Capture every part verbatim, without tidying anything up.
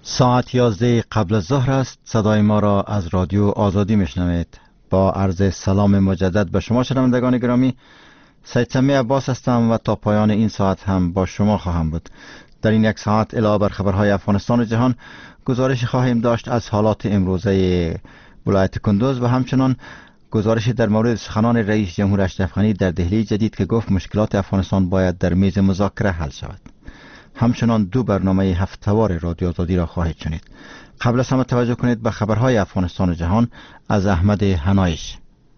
ساعت یازده قبل از ظهر است. صدای ما را از رادیو آزادی میشنوید. با عرض سلام مجدد به شما شنوندگان گرامی، سید سمی عباس هستم و تا پایان این ساعت هم با شما خواهم بود. در این یک ساعت علاوه بر خبرهای افغانستان و جهان، گزارش خواهیم داشت از حالات امروزه ولایت کندوز و همچنان گزارش در مورد سخنان رئیس جمهور اشرف غنی در دهلی جدید که گفت مشکلات افغانستان باید در میز مذاکره حل شود. همچنان دو برنامه هفته‌وار رادیو آزادی را خواهید شنید. قبل از همه توجه کنید به خبرهای افغانستان و جهان از احمد هنایش.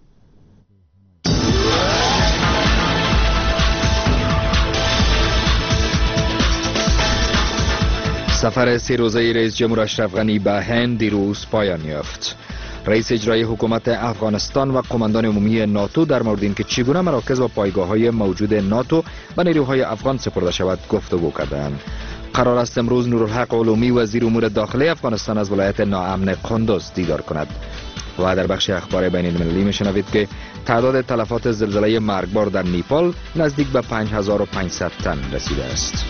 سفر سه روزه رئیس جمهور اشرف غنی به هند دیروز پایان یافت. رئیس اجرایی حکومت افغانستان و قماندان عمومی ناتو در مورد اینکه چگونه مراکز و پایگاه‌های موجود ناتو به نیروهای افغان سپرده شود گفتگو کردند. قرار است امروز نورالحق علومی وزیر امور داخلی افغانستان از ولایت ناامن قندوز دیدار کند. و در بخش اخبار بین المللی میشنوید که تعداد تلفات زلزله مرگبار در نیپال نزدیک به پنج هزار و پانصد تن رسیده است.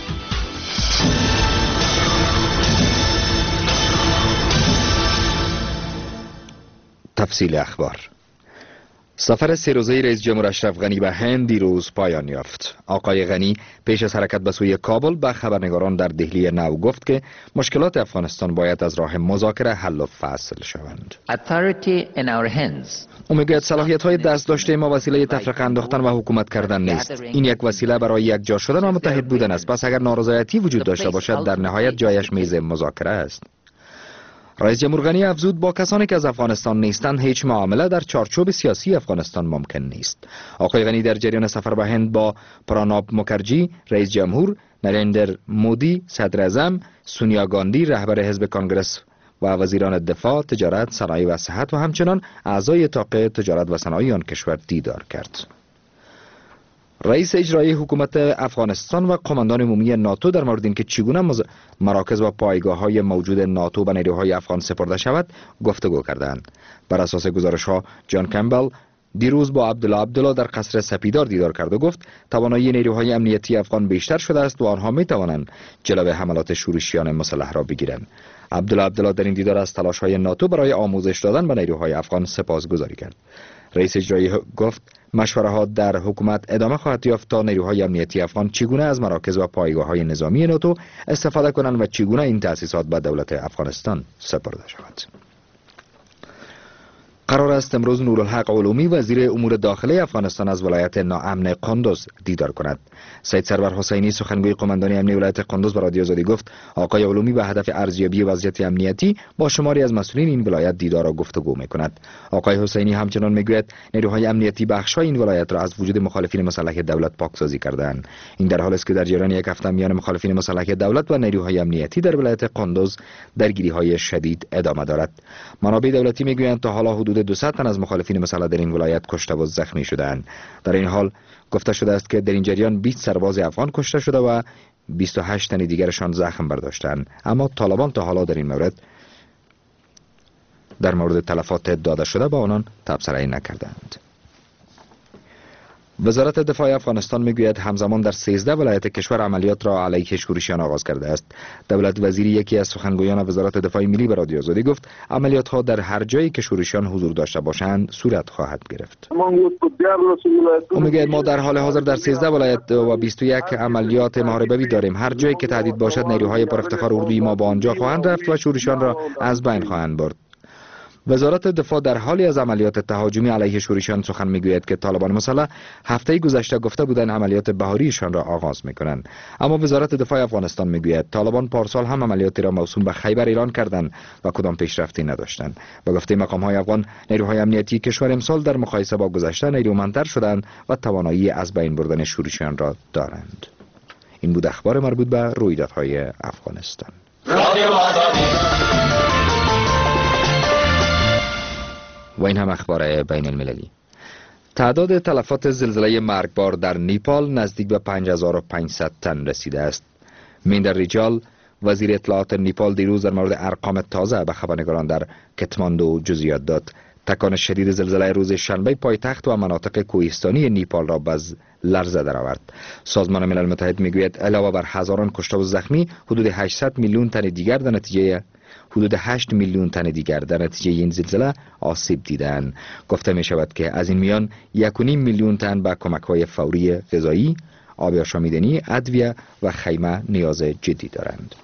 تفصیل اخبار. سفر سه روزه رئیس جمهور اشرف غنی به هند دیروز پایان یافت. آقای غنی پیش از حرکت به سوی کابل به خبرنگاران در دهلی نو گفت که مشکلات افغانستان باید از راه مذاکره حل و فصل شوند. او میگوید صلاحیت های دست داشته ما وسیله تفرقه انداختن و حکومت کردن نیست. این یک وسیله برای یک جا شدن و متحد بودن است. پس اگر نارضایتی وجود داشته باشد در نهایت جایش میز مذاکره است. رئیس جمهور غنی افزود با کسانی که از افغانستان نیستند هیچ معامله در چارچوب سیاسی افغانستان ممکن نیست. آقای غنی در جریان سفر به هند با پراناب مکرجی رئیس جمهور، نریندر مودی صدر اعظم، سونیا گاندی رهبر حزب کانگرس و وزیران دفاع، تجارت، صنایع و صحت و همچنان اعضای طاقه تجارت و صنایع آن کشور دیدار کرد. رئیس اجرایی حکومت افغانستان و قماندان عمومی ناتو در مورد اینکه چگونه مز... مراکز و پایگاه‌های موجود ناتو به نیروهای افغان سپرده شود گفتگو کردند. بر اساس گزارش‌ها جان کمبل دیروز با عبدالله عبدالله در قصر سپیدار دیدار کرد و گفت توانایی نیروهای امنیتی افغان بیشتر شده است و آنها می‌توانند جلوی حملات شورشیان مسلح را بگیرند. عبدالله عبدالله در این دیدار از تلاش‌های ناتو برای آموزش دادن به نیروهای افغان سپاسگزاری کرد. رئیس اجرایی گفت مشوره ها در حکومت ادامه خواهد یافت تا نیروهای امنیتی افغان چگونه از مراکز و پایگاه‌های نظامی ناتو استفاده کنند و چگونه این تأسیسات به دولت افغانستان سپرده شود. قرار است امروز نورالحق علومی وزیر امور داخلی افغانستان از ولایت ناامن قندوز دیدار کند. سید سرور حسینی سخنگوی قماندانی امنیتی ولایت قندوز به رادیو آزادی گفت آقای علومی به هدف ارزیابی وضعیت امنیتی با شماری از مسئولین این ولایت دیدار و گفتگو می‌کند. آقای حسینی همچنان میگوید نیروهای امنیتی بخش‌های این ولایت را از وجود مخالفین مسلح دولت پاکسازی کرده‌اند. این در حالی است که در جریان یک هفته میان مخالفین مسلح دولت و نیروهای امنیتی در ولایت قندوز درگیری‌های شدید ادامه دارد. منابع دولتی میگویند تا حالا حدود دویست تن از مخالفین مسلح در این ولایت کشته و زخمی شدند. در این حال گفته شده است که در این جریان بیست سرباز افغان کشته شده و بیست و هشت تن دیگرشان زخم برداشتند، اما طالبان تا حالا در این مورد در مورد تلفات داده شده با آنان تبصره نکردند. وزارت دفاع افغانستان میگوید همزمان در سیزده ولایت کشور عملیات را علیه شورشیان آغاز کرده است. دولت وزیری یکی از سخنگویان وزارت دفاع ملی به رادیو آزادی گفت عملیات ها در هر جایی که شورشیان حضور داشته باشند صورت خواهد گرفت. او میگوید ما در حال حاضر در سیزده ولایت و بیست و یک عملیات محاربه‌ای داریم. هر جایی که تهدید باشد نیروهای پر افتخار اردوی ما با آنجا خواهند رفت و شورشیان را از بین خواهند برد. وزارت دفاع در حالی از عملیات تهاجمی علیه شورشیان سخن میگوید که طالبان مسلح هفته گذشته گفته بودند عملیات بهاریشان را آغاز میکنند، اما وزارت دفاع افغانستان میگوید طالبان پارسال هم عملیاتی را موسوم به خیبر اعلان کردند و کدام پیشرفتی نداشتند. به گفته مقام‌های افغان نیروهای امنیتی کشور امسال در مقایسه با گذشته نیرومندتر شدند و توانایی از بین بردن شورشیان را دارند. این بود اخبار مربوط به رویدادهای افغانستان. و این هم اخبار بین المللی. تعداد تلفات زلزله مرگبار در نیپال نزدیک به پنج هزار و پانصد تن رسیده است. میندر ریجال وزیر اطلاعات نیپال دیروز در مورد ارقام تازه به خبرنگاران در کتماندو جزئیات داد. تکان شدید زلزله روز شنبه پایتخت و مناطق کوهستانی نیپال را به لرزه درآورد. سازمان ملل متحد میگوید علاوه بر هزاران کشته و زخمی، حدود هشتصد میلیون تن دیگر در نتیجه حدود هشت میلیون تن دیگر در نتیجه این زلزله آسیب دیدند. گفته می شود که از این میان یک و نیم میلیون تن به کمک‌های فوری غذایی، آب آشامیدنی، ادویه و خیمه نیاز جدی دارند.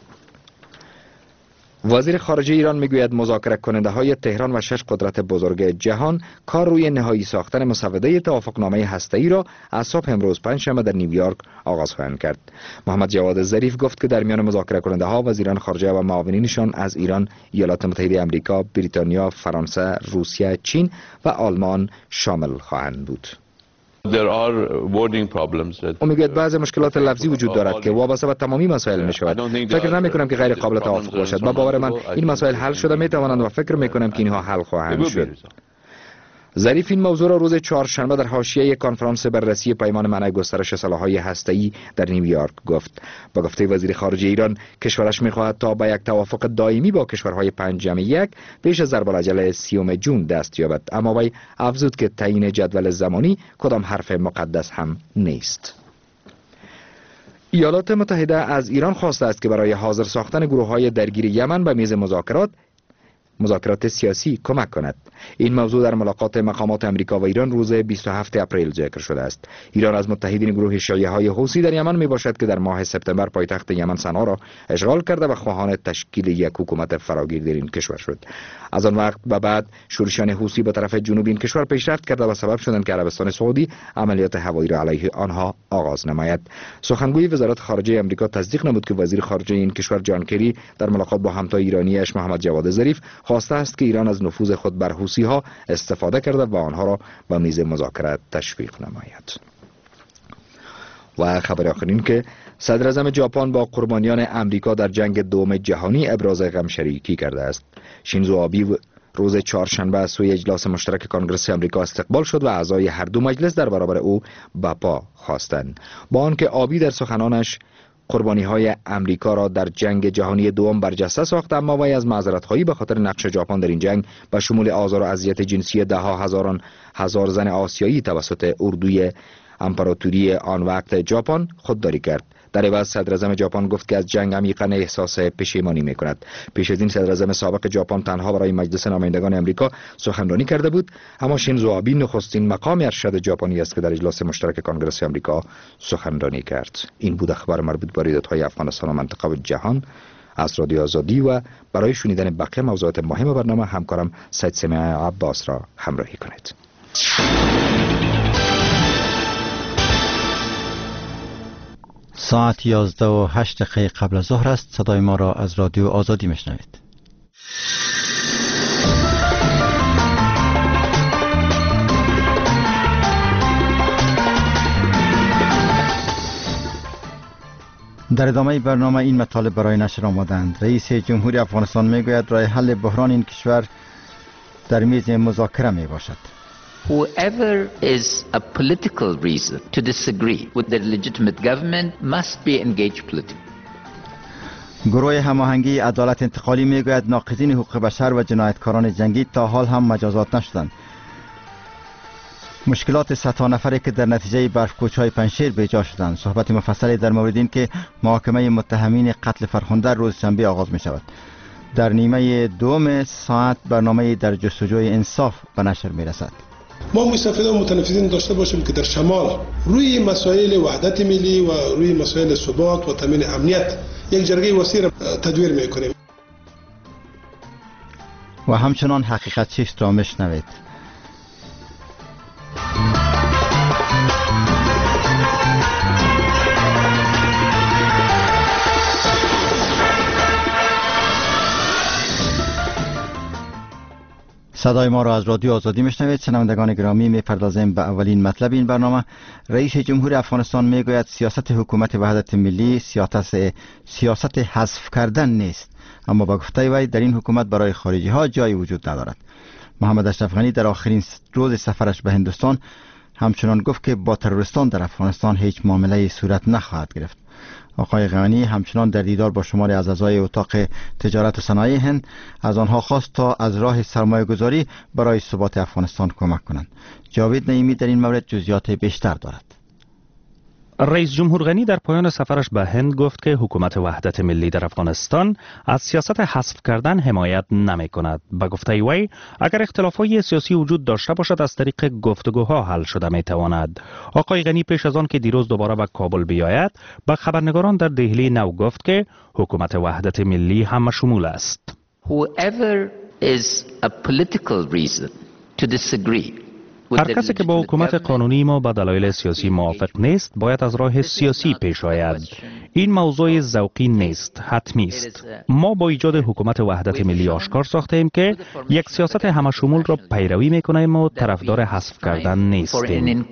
وزیر خارجه ایران میگوید مذاکره کننده های تهران و شش قدرت بزرگ جهان کار روی نهایی ساختن مسوده توافقنامه هسته‌ای را از صبح امروز پنجشنبه در نیویورک آغاز خواهند کرد. محمد جواد ظریف گفت که در میان مذاکره کننده ها وزیران خارجه و معاونینشان از ایران، ایالات متحده آمریکا، بریتانیا، فرانسه، روسیه، چین و آلمان شامل خواهند بود. او میگوید بعضی مشکلات لفظی وجود دارد که وابسته به تمامی مسائل می شود. فکر نمی کنم که غیر قابل توافق باشد. با باور من این مسائل حل شده می توانند و فکر می کنم که اینها حل خواهند شد. ظریف این موضوع را روز چهارشنبه در حاشیه کنفرانس بررسی پیمان منع گسترش سلاح‌های هسته‌ای در نیویورک گفت. با گفته وزیر خارجه ایران، کشورش می‌خواهد تا به یک توافق دائمی با کشورهای پنج جمع یک پیش از ضرب‌الاجل سیوم جون دست یابد، اما وی افزود که تعیین جدول زمانی کدام حرف مقدس هم نیست. ایالات متحده از ایران خواسته است که برای حاضر ساختن گروه‌های درگیر یمن به میز مذاکرات مذاکرات سیاسی کمک کند. این موضوع در ملاقات مقامات امریکا و ایران روز بیست و هفتم اپریل ذکر شده است. ایران از متحدین گروه شیعه های حوثی در یمن می باشد که در ماه سپتامبر پایتخت یمن صنعا را اشغال کرده و خواهان تشکیل یک حکومت فراگیر در این کشور شد. از آن وقت به بعد شورشیان حوثی به طرف جنوب این کشور پیشرفت کرده و سبب شدند که عربستان سعودی عملیات هوایی را علیه آنها آغاز نماید. سخنگوی وزارت خارجه آمریکا تصدیق نمود که وزیر خارجه این کشور جان کری در ملاقات با همتای ایرانیش محمد جواد ظریف خواسته است که ایران از نفوذ خود بر حوثی ها استفاده کرده و آنها را به میز مذاکره تشویق نماید. و خبر آخرین که صدر اعظم ژاپن با قربانیان امریکا در جنگ دوم جهانی ابراز غم شریکی کرده است. شینزو آبی روز چهارشنبه از سوی اجلاس مشترک کنگره آمریکا استقبال شد و اعضای هر دو مجلس در برابر او به پا خواستند. با آنکه آبی در سخنانش قربانی های امریکا را در جنگ جهانی دوم برجسته ساخت، اما وی از معذرت خواهی به خاطر نقش ژاپن در این جنگ به شمول آزار و اذیت جنسی ده ها هزاران هزار زن آسیایی توسط اردوی امپراتوری آن وقت ژاپن خودداری کرد. در عوض صدر اعظم ژاپن گفت که از جنگ عمیقاً احساس پشیمانی می‌کند. پیش از این صدر اعظم سابق ژاپن تنها برای مجلس نمایندگان آمریکا سخنرانی کرده بود، اما شینزو آبی نخستین مقام ارشد ژاپنی است که در اجلاس مشترک کنگره آمریکا سخنرانی کرد. این بود اخبار مربوط به رویدادهای افغانستان و منطقه و جهان از رادیو آزادی و برای شنیدن بقیه موضوعات مهم برنامه همکارم سید سمیع عباس را همراهی کنید. ساعت یازده و هشت دقیقه قبل از ظهر است. صدای ما را از رادیو آزادی میشنوید. در ادامه برنامه این مطالب برای نشر آمدند. رئیس جمهوری افغانستان میگوید راه حل بحران این کشور در میز مذاکره می باشد. Whoever is a political reason to disagree with the legitimate government must be engaged politically. گروه هماهنگی عدالت انتقالی میگوید ناقضین حقوق بشر و جنایتکاران جنگی تا حال هم مجازات نشدند. مشکلات صدها نفری که در نتیجه برفکوچ‌های پنجشیر به جا شدند. صحبت مفصلی در مورد این که محاکمه متهمین قتل فرخنده روز شنبه آغاز می شود. در نیمه دوم ساعت برنامه در جستجوی انصاف به نشر می رسد. ما مستفیدان و متنفذین داشته باشیم که در شمال روی مسائل وحدت ملی و روی مسائل ثبات و تامین امنیت یک جرگه وسیع تدویر میکنیم و همچنان حقیقت چیست را میشنوید. صدای ما را از رادیو آزادی میشنوید. شنوندگان گرامی، میپردازیم به اولین مطلب این برنامه. رئیس جمهور افغانستان میگوید سیاست حکومت وحدت ملی سیاست سیاست حذف کردن نیست، اما با گفته وی در این حکومت برای خارجی ها جایی وجود ندارد. محمد اشرف غنی در آخرین روز سفرش به هندوستان همچنان گفت که با تروریستان در افغانستان هیچ معامله صورت نخواهد گرفت. آقای غنی همچنان در دیدار با شماری از اعضای اتاق تجارت و صنایع هند از آنها خواست تا از راه سرمایه گذاری برای ثبات افغانستان کمک کنند. جاوید نعیمی در این مورد جزئیات بیشتر دارد. رئیس جمهور غنی در پایان سفرش به هند گفت که حکومت وحدت ملی در افغانستان از سیاست حذف کردن حمایت نمی کند. به گفته وی اگر اختلافات سیاسی وجود داشته باشد از طریق گفتگوها حل شده می تواند. آقای غنی پیش از آن که دیروز دوباره به کابل بیاید به خبرنگاران در دهلی نو گفت که حکومت وحدت ملی همه شمول است. Whoever is a political reason to disagree هر کسی که با حکومت قانونی ما به دلایل سیاسی موافق نیست باید از راه سیاسی پیش آید. این موضوع ذوقی نیست، حتمی است. ما با ایجاد حکومت وحدت ملی آشکار ساخته ایم که یک سیاست همه شمول را پیروی میکنیم و طرفدار حذف کردن نیستیم.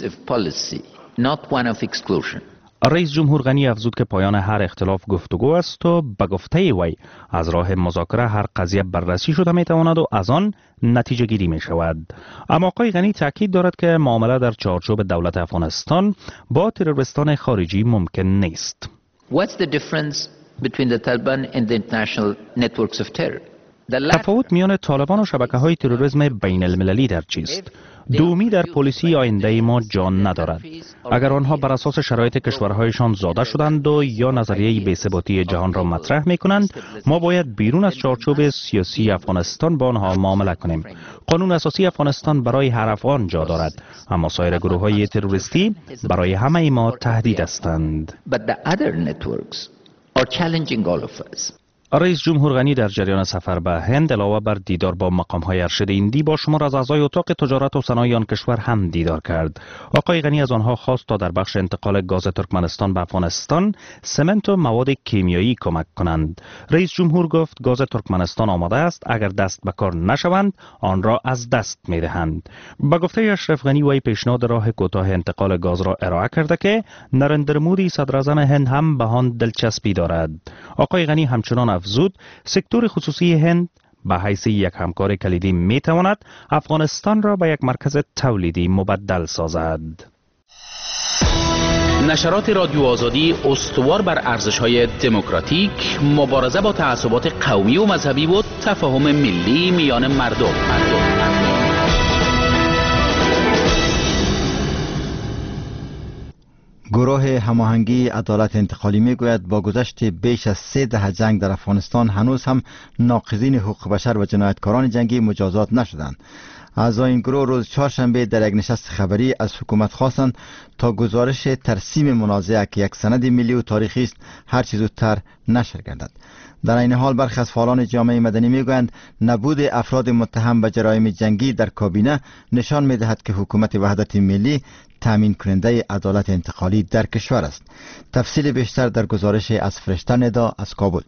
رئیس جمهور غنی افزود که پایان هر اختلاف گفتگو است و به گفته وی از راه مذاکره هر قضیه بررسی شده می تواند و از آن نتیجه گیری می شود. اما آقای غنی تاکید دارد که معامله در چارچوب دولت افغانستان با تروریستان خارجی ممکن نیست. What's the difference between the Taliban and the international networks of terror? تفاوت میان طالبان و شبکه های تروریسم بین المللی در چیست؟ دومی در پلیسی آینده ما جان ندارد. اگر آنها بر اساس شرایط کشورهایشان زاده شدند و یا نظریه بی‌ثباتی جهان را مطرح می کنند، ما باید بیرون از چارچوب سیاسی افغانستان با آنها معامله کنیم. قانون اساسی افغانستان برای هر افغان جا دارد، اما سایر گروه های تروریستی برای همه ما تهدید هستند. رئیس جمهور غنی در جریان سفر به هند علاوه بر دیدار با مقام‌های ارشد هندی با شمار از اعضای اتاق تجارت و صنایع آن کشور هم دیدار کرد. آقای غنی از آنها خواست تا در بخش انتقال گاز ترکمنستان به افغانستان سمنت و مواد کیمیایی کمک کنند. رئیس جمهور گفت گاز ترکمنستان آماده است، اگر دست به کار نشوند آن را از دست می‌دهند. با گفته اشرف غنی وی پیشنهاد راه کوتاه انتقال گاز را ارائه کرده که نریندر مودی صدر اعظم هند هم به آن دلچسپی دارد. آقای غنی همچنان افزود سکتور خصوصی هند به حیث یک همکار کلیدی می تواند افغانستان را به یک مرکز تولیدی مبدل سازد. نشرات رادیو آزادی استوار بر ارزش‌های دموکراتیک، مبارزه با تعصبات قومی و مذهبی و تفاهم ملی میان مردم. مردم. گروه هماهنگی عدالت انتقالی میگوید با گذشت بیش از سه دهه جنگ در افغانستان هنوز هم ناقضین حقوق بشر و جنایتکاران جنگی مجازات نشدند. اعضای این گروه روز چهارشنبه در یک نشست خبری از حکومت خواستند تا گزارش ترسیم منازعه که یک سند ملی و تاریخی است هر چه زودتر نشر گردد. در این حال برخی از فعالان جامعه مدنی میگویند نبود افراد متهم به جرایم جنگی در کابینه نشان میدهد که حکومت وحدت ملی تامین کننده عدالت انتقالی در کشور است. تفصیل بیشتر در گزارش از فرشته ندا از کابل.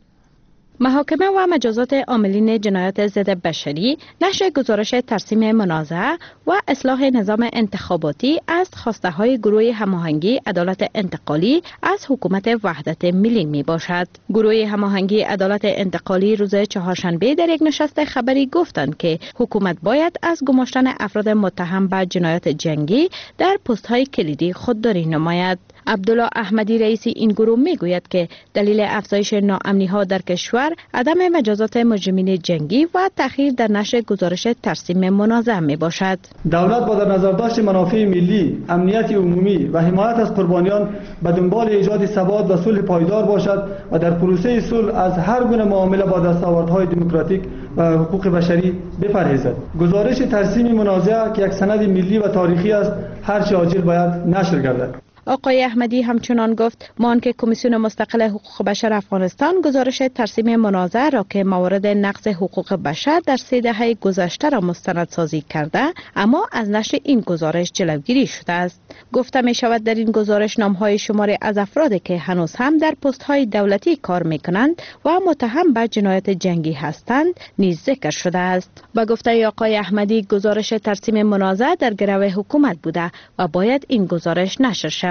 محاکمه و مجازات عاملین جنایات ضد بشری، نشر گزارش ترسیم منازعه و اصلاح نظام انتخاباتی از خواسته های گروه هماهنگی عدالت انتقالی از حکومت وحدت ملی می باشد. گروه هماهنگی عدالت انتقالی روز چهارشنبه در یک نشست خبری گفتند که حکومت باید از گماشتن افراد متهم به جنایات جنگی در پست های کلیدی خودداری نماید. عبدالله احمدی رئیس این گروه می گوید که دلیل افزایش ناامنی ها در کشور عدم مجازات مجرمین جنگی و تأخیر در نشر گزارش ترسیم منازعه می باشد. دولت با در نظر داشت منافع ملی، امنیت عمومی و حمایت از قربانیان به دنبال ایجاد ثبات و صلح پایدار باشد و در پروسه صلح از هر گونه معامله با دستاوردهای دموکراتیک و حقوق بشری بپرهیزد. گزارش ترسیم منازعه که یک سند ملی و تاریخی است هر چه عاجل باید نشر گردد. آقای احمدی همچنان گفت مان که کمیسیون مستقل حقوق بشر افغانستان گزارش ترسیم منازعه را که موارد نقض حقوق بشر در سه دهه گذشته را مستندسازی کرده اما از نشر این گزارش جلوگیری شده است. گفته می شود در این گزارش نامهای شماری از افرادی که هنوز هم در پست های دولتی کار می کنند و متهم به جنایات جنگی هستند نیز ذکر شده است. با گفته آقای احمدی گزارش ترسیم منازعه در گرو حکومت بوده و باید این گزارش نشر شود.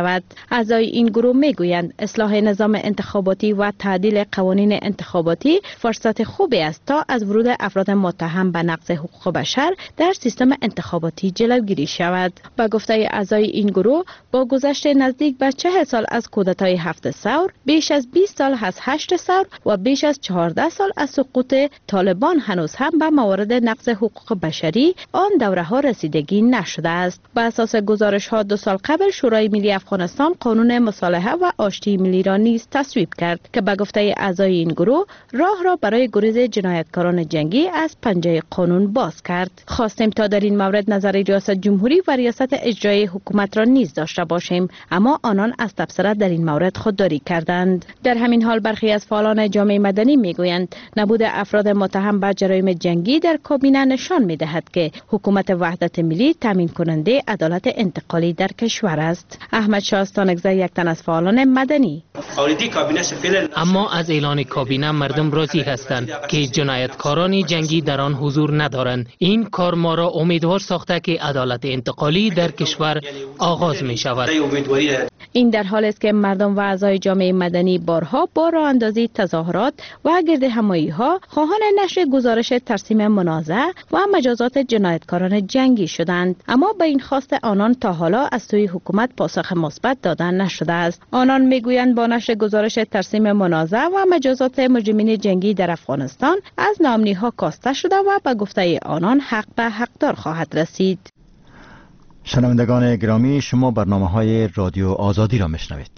شود. اعضای این گروه میگویند اصلاح نظام انتخاباتی و تعدیل قوانین انتخاباتی فرصت خوبی است تا از ورود افراد متهم به نقض حقوق بشر در سیستم انتخاباتی جلوگیری شود. با گفته اعضای این گروه، با گذشت نزدیک به چهل سال از کودتای هفت ثور، بیش از بیست سال از هشت ثور و بیش از چهارده سال از سقوط طالبان هنوز هم به موارد نقض حقوق بشری آن دوره ها رسیدگی نشده است. بر اساس گزارش ها دو سال قبل شورای ملی افغانستان قانون مصالحه و آشتی ملی را نیز تصویب کرد که به گفته اعضای این گروه راه را برای گریز جنایتکاران جنگی از پنجه قانون باز کرد. خواستیم تا در این مورد نظر ریاست جمهوری و ریاست اجرایی حکومت را نیز داشته باشیم، اما آنان از تبصره در این مورد خودداری کردند. در همین حال برخی از فعالان جامعه مدنی میگویند نبود افراد متهم به جرایم جنگی در کابینه نشان میدهد که حکومت وحدت ملی تامین کننده عدالت انتقالی در کشور است. احمد شاه استانکزی یک تن از فعالان مدنی: اما از اعلان کابینه مردم راضی هستند که جنایتکاران جنگی در آن حضور ندارند. این کار ما را امیدوار ساخته که عدالت انتقالی در کشور آغاز می شود. این در حالی است که مردم و اعضای جامعه مدنی بارها با راه اندازی تظاهرات و گرد همایی ها خواهان نشر گزارش ترسیم منازعه و مجازات جنایتکاران جنگی شدند، اما به این خواست آنان تا حالا از سوی حکومت پاسخ مثبت دادن نشده است. آنان میگویند با نشر گزارش ترسیم منازعه و مجازات مجرمین جنگی در افغانستان از ناامنی ها کاسته شده و به گفته آنان حق به حقدار خواهد رسید. شنوندگان گرامی، شما برنامه های رادیو آزادی را میشنوید.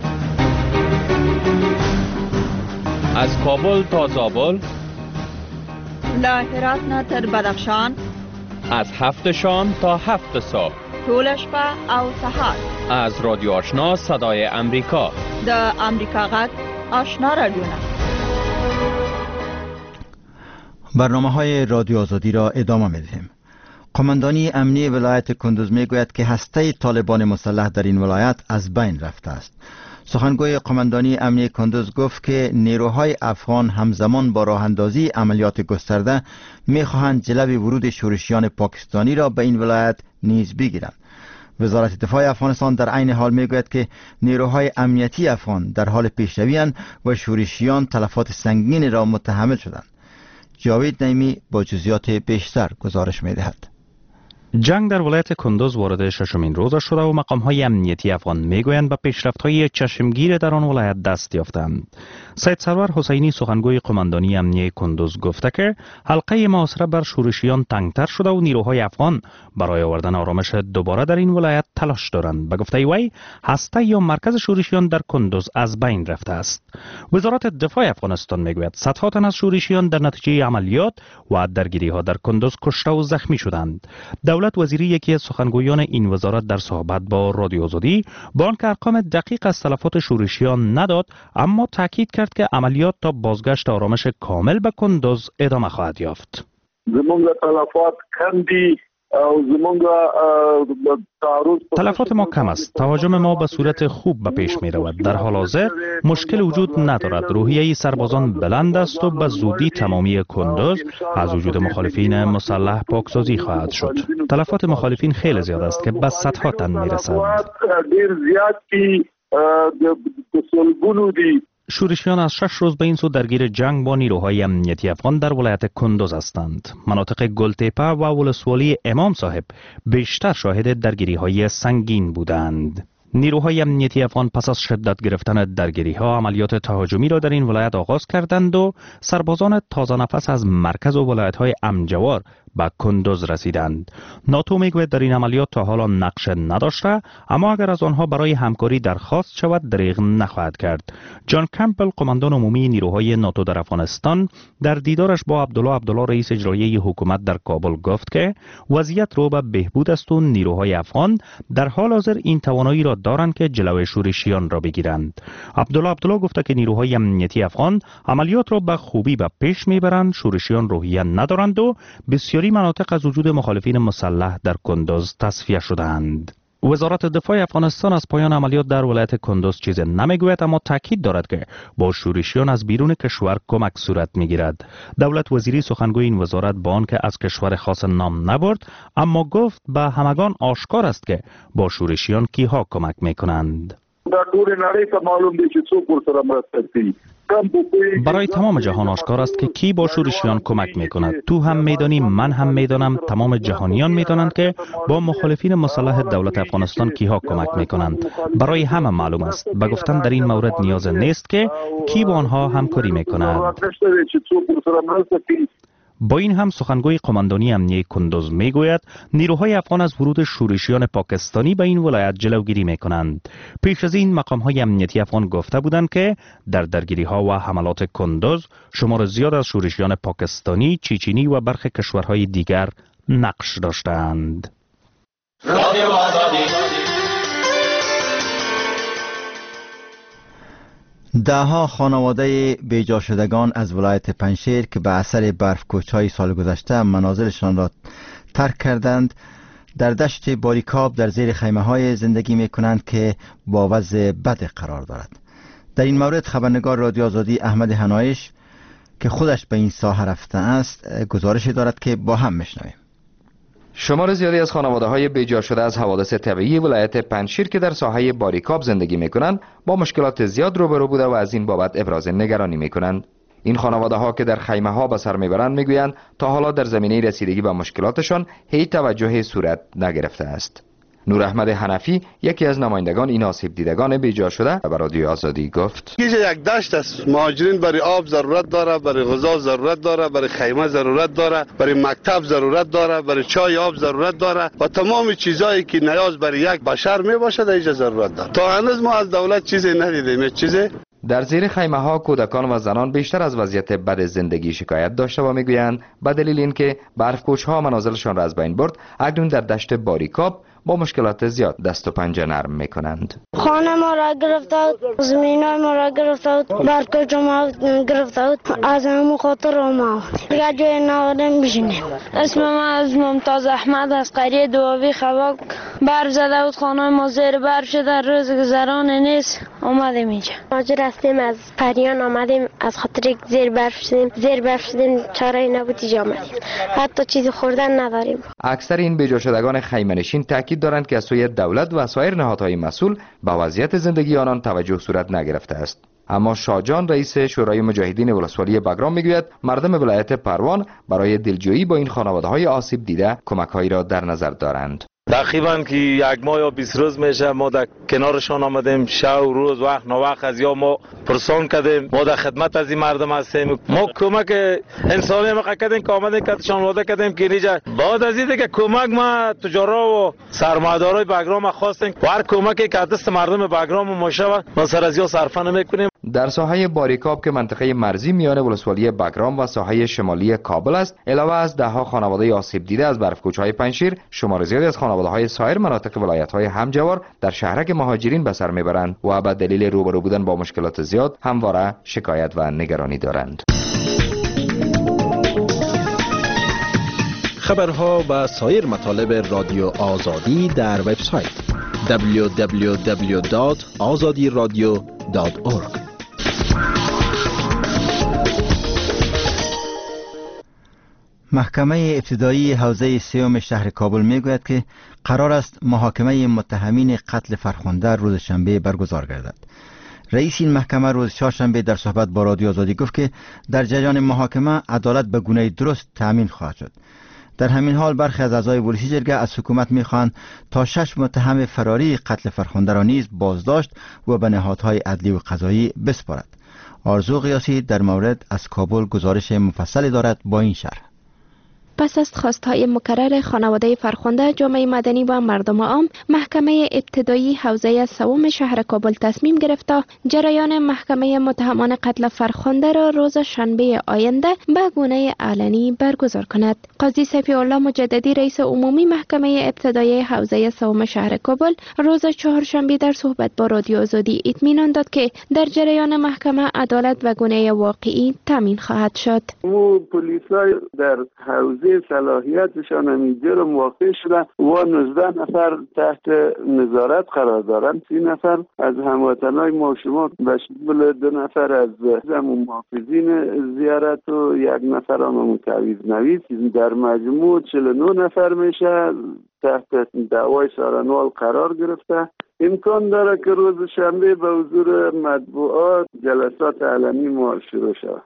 از کابل تا زابل، له هرات نه تر بدخشان، از هفت شام تا هفت صبح، ټول شپه او سهار، از رادیو آشنا صدای امریکا، د امریکا غږ آشنا رادیونا. برنامه های رادیو آزادی را ادامه میدهیم. قماندانی امنی ولایت کندوز میگوید که هسته طالبان مسلح در این ولایت از بین رفته است. سخنگوی قماندانی امنی کندوز گفت که نیروهای افغان همزمان با راه اندازی عملیات گسترده میخواهند جلوی ورود شورشیان پاکستانی را به این ولایت نیز بگیرند. وزارت دفاع افغانستان در عین حال میگوید که نیروهای امنیتی افغان در حال پیشروی و شورشیان تلفات سنگین را متحمل شدند. جاوید نعیمی با جزئیات بیشتر گزارش می‌دهد. جنگ در ولایت کندوز وارد ششمین روز شده و مقام‌های امنیتی افغان میگویند به پیشرفت‌های چشمگیر در آن ولایت دست یافتند. سید سرور حسینی سخنگوی قماندانی امنیتی کندوز گفته که حلقه محاصره بر شورشیان تنگتر شده و نیروهای افغان برای آوردن آرامش دوباره در این ولایت تلاش دارند. به گفته وی هسته یا مرکز شورشیان در کندوز از بین رفته است. وزارت دفاع افغانستان میگوید صدها تن از شورشیان در نتیجه عملیات و درگیری‌ها در کندوز کشته و زخمی شدند. دولت وزیری یکی از سخنگویان این وزارت در صحبت با رادیو آزادی با آنکه ارقام دقیق از تلفات شورشیان نداد، اما تاکید کرد که عملیات تا بازگشت آرامش کامل به کندوز ادامه خواهد یافت. زمونږ تلفات کم دي او زمونږ تعرض تلفات ما کم است. تهاجم ما به صورت خوب به پیش می رود. در حال حاضر مشکل وجود ندارد. روحیه سربازان بلند است و به زودی تمامی کندوز از وجود مخالفین مسلح پاکسازی خواهد شد. تلفات مخالفین خیلی زیاد است که به صدها تن می رسد. ډیر زیات کی د سلګونو دي. شورشیان از شش روز به این سو درگیر جنگ با نیروهای امنیتی افغان در ولایت کندوز هستند. مناطق گلتیپه و ولسوالی امام صاحب بیشتر شاهد درگیری های سنگین بودند. نیروهای امنیتی افغان پس از شدت گرفتن درگیری ها عملیات تهاجمی را در این ولایت آغاز کردند و سربازان تازه نفس از مرکز و ولایت های امجوار به کندوز رسیدند. ناتو میگوید در این عملیات تا حالا نقش نداشته، اما اگر از آنها برای همکاری درخواست شود دریغ نخواهد کرد. جان کمپل قماندان عمومی نیروهای ناتو در افغانستان در دیدارش با عبدالله عبدالله رئیس اجرایی حکومت در کابل گفت که وضعیت رو به بهبود است و نیروهای افغان در حال حاضر این توانایی را دارند که جلوی شورشیان را بگیرند. عبدالله عبدالله گفت که نیروهای امنیتی افغان عملیات را به خوبی به پیش میبرند، شورشیان روحیه ندارند و بسیاری مناطق از وجود مخالفین مسلح در کندوز تصفیه شدند. وزارت دفاع افغانستان از پایان عملیات در ولایت کندوز چیزی نمیگوید، اما تاکید دارد که با شورشیان از بیرون کشور کمک صورت میگیرد. دولت وزیری سخنگوی این وزارت با آنکه از کشور خاص نام نبرد، اما گفت به همگان آشکار است که با شورشیان کیها کمک میکنند. برای تمام جهان آشکار است که کی با شورشیان کمک میکند. تو هم میدانی، من هم میدانم، تمام جهانیان میدانند که با مخالفین مسلح دولت افغانستان کیها کمک میکنند. برای همه معلوم است. به گفتن در این مورد نیاز نیست که کی با آنها همکاری میکند. با این هم سخنگوی قماندانی امنیه کندوز میگوید نیروهای افغان از ورود شورشیان پاکستانی به این ولایت جلوگیری میکنند. پیش از این مقام های امنیتی افغان گفته بودند که در درگیری ها و حملات کندوز شمار زیاد از شورشیان پاکستانی، چیچینی و برخی کشورهای دیگر نقش داشتند. دهها خانواده بیجا شدگان از ولایت پنجشیر که به اثر برفکوچ‌های سال گذشته منازلشان را ترک کردند، در دشت باریکاب در زیر خیمه‌های زندگی می‌کنند که با وضع بد قرار دارد. در این مورد خبرنگار رادیو آزادی احمد حنایش که خودش به این ساحه رفته است گزارشی دارد که با هم میشنویم. شمار زیادی از خانواده‌های بیجا شده از حوادث طبیعی ولایت پنجشیر که در ساحه باریکاب زندگی می‌کنند با مشکلات زیاد روبرو بوده و از این بابت ابراز نگرانی می‌کنند. این خانواده‌ها که در خیمه‌ها به سر می‌برند می‌گویند تا حالا در زمینه رسیدگی به مشکلاتشان هیچ توجهی صورت نگرفته است. نور احمد حنفی یکی از نمایندگان این آسیب دیدگان بیجا شده به رادیو آزادی گفت: اینجا یک دشت است. مهاجرین برای آب ضرورت داره، برای غذا ضرورت داره، برای خیمه ضرورت داره، برای مکتب ضرورت داره، برای چای آب ضرورت داره و تمام چیزایی که نیاز برای یک بشر می باشد اینجا ضرورت داره. تا هنوز ما از دولت چیزی ندیدیم. چیزی در زیر خیمه ها کودکان و زنان بیشتر از وضعیت بد زندگی شکایت داشته و میگویند به دلیل اینکه برفکوچ ها منازلشان را از بین برد، اکنون در دشت باریکاب با مشکلات زیاد دست و پنجه نرم میکنند. خانه ما را گرفته بود، زمینای ما را گرفته بود، برکوچ ما گرفته بود، از همون خاطر ما دیگه جای نوادم بشینیم. اسم من از ممتاز احمد از قریه دواوی خواک. برف زده بود، خانه ما زیر برف شده، روز گذران نیست، آمدیم اینجا. ماجر هستیم از پریان آمدیم، از خاطر زیر برف شدیم، زیر برف شدیم چاره نبود اینجا آمدیم، حتی چیزی خوردن نداریم. اکثر این بیجا شدگان خیمه نشین تاکید دارند که از سوی دولت و سایر نهادهای مسئول به وضعیت زندگی آنان توجه صورت نگرفته است. اما شاجان رئیس شورای مجاهدین ولسوالی بگرام میگوید مردم ولایت پروان برای دلجویی با این خانواده‌های آسیب دیده کمک‌هایی را در نظر دارند. تقریبا که یک ماه یا بیست روز میشه ما در کنارشان آمدیم، شب و روز وقت نوقت از یا ما پرسان کردیم، ما در خدمت از این مردم هستیم. ما کمک انسانی ما کردیم که آمدیم کاتشان وعده کردیم که اینجا بعد از این که کمک ما تجارا و سرمایه‌دارای بگرام خواستیم و هر کمکی که دست مردم بگرام ما شود ما سر از یا صرفه نمیکنیم. در ساحه باریکاب که منطقه مرزی میان ولسوالی بگرام و ساحه شمالی کابل است، علاوه از ده ها خانواده آسیب دیده از برفکوچ‌های پنجشیر، شمار زیادی از خانواده‌های سایر مناطق ولایت‌های همجوار در شهرک مهاجرین به سر میبرند و به دلیل روبرو بودن با مشکلات زیاد همواره شکایت و نگرانی دارند. خبرها و سایر مطالب رادیو آزادی در وبسایت دبلیو دبلیو دبلیو دات آزادی رادیو دات اورگ. محکمه ابتدایی حوزه سیوم شهر کابل میگوید که قرار است محاکمه متهمین قتل فرخنده روز شنبه برگزار گردد. رئیس این محکمه روز چهارشنبه در صحبت با رادیو آزادی گفت که در جریان محاکمه عدالت به گونه درست تأمین خواهد شد. در همین حال برخی از اعضای پلیس جرگه از حکومت میخواهند تا شش متهم فراری قتل فرخنده را نیز بازداشت و به نهادهای عدلی و قضایی بسپارد. آرزو قیاسی در مورد از کابل گزارش مفصلی دارد با این شرح. پس از خواستهای مکرر خانواده فرخنده، جامعه مدنی و مردم عام، محکمه ابتدایی حوزه سوم شهر کابل تصمیم گرفت جریان محکمه متهمان قتل فرخنده را روز شنبه آینده به گونه علنی برگزار کند. قاضی سیفی الله مجددی رئیس عمومی محکمه ابتدایی حوزه سوم شهر کابل روز چهارشنبه در صحبت با رادیو آزادی اطمینان داد که در جریان محکمه عدالت و گونه واقعی تامین خواهد شد. او پلیسای در حوزه به صلاحیتشان هم جرم واقع شده و نوزده نفر تحت نظارت قرار دارند. سی نفر از هموطنای ما شما به شمول دو نفر از همون محافظین زیارت و یک نفر هم تعویض نویس، در مجموع چهل و نه نفر میشه تحت دعوای سارنوال قرار گرفته. امکان داره که روز شنبه به حضور مطبوعات جلسات علنی ما شروع شود.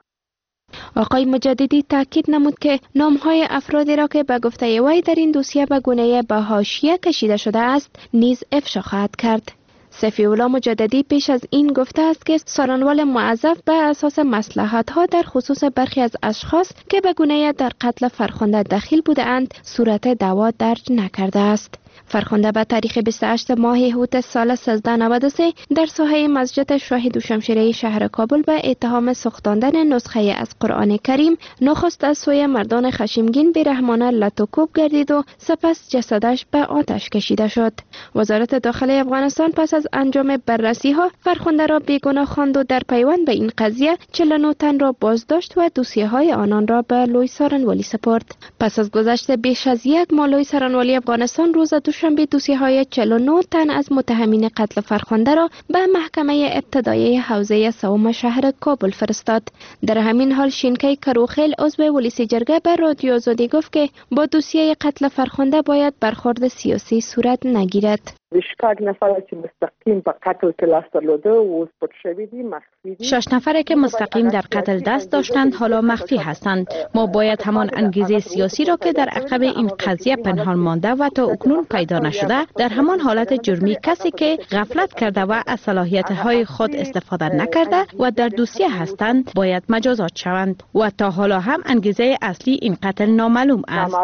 آقای مجددی تاکید نمود که نامهای افرادی را که به گفته وی در این دوسیه به گونه به حاشیه کشیده شده است نیز افشا خواهد کرد. سفی الله مجددی پیش از این گفته است که سارنوال موظف به اساس مصلحت‌ها در خصوص برخی از اشخاص که به گونه در قتل فرخنده دخیل بودند صورت دعوا درج نکرده است. فرخنده به تاریخ بیست و هشتم ماه هوت سال سیزده نود و سه در ساحه مسجد شاه دوشمشیره شهر کابل به اتهام سوختاندن نسخه از قرآن کریم نخست از سوی مردان خشمگین بیرحمانه لطوکوب گردید و سپس جسدش به آتش کشیده شد. وزارت داخلی افغانستان پس از انجام بررسی ها فرخنده را بیگناه خواند و در پیوند به این قضیه چهل و نه تن را بازداشت و دوسیه های آنان را به لوی سارنوالی سپرد. پس از گذشت بیش از یک ماه لوی سارنوالی افغانستان روز دوشنبه دوسیه های چهل و نه تن از متهمین قتل فرخنده را به محکمه ابتدایی حوزه سوم شهر کابل فرستاد. در همین حال شینکی کروخیل عضو پلیس جرگه به رادیو آزادی گفت که با دوسیه قتل فرخنده باید برخورد سیاسی صورت نگیرد. شش نفره که مستقیم به قتل کلاس درلوده و اسپوت شویدی مخفی شش نفره که مستقیم در قتل دست داشتند حالا مخفی هستند. ما باید همان انگیزه سیاسی را که در عقب این قضیه پنهان مانده و تا اکنون پیدا نشده در همان حالت جرمی کسی که غفلت کرده و از صلاحیت‌های خود استفاده نکرده و در دوسیه هستند باید مجازات شوند و تا حالا هم انگیزه اصلی این قتل نامعلوم است.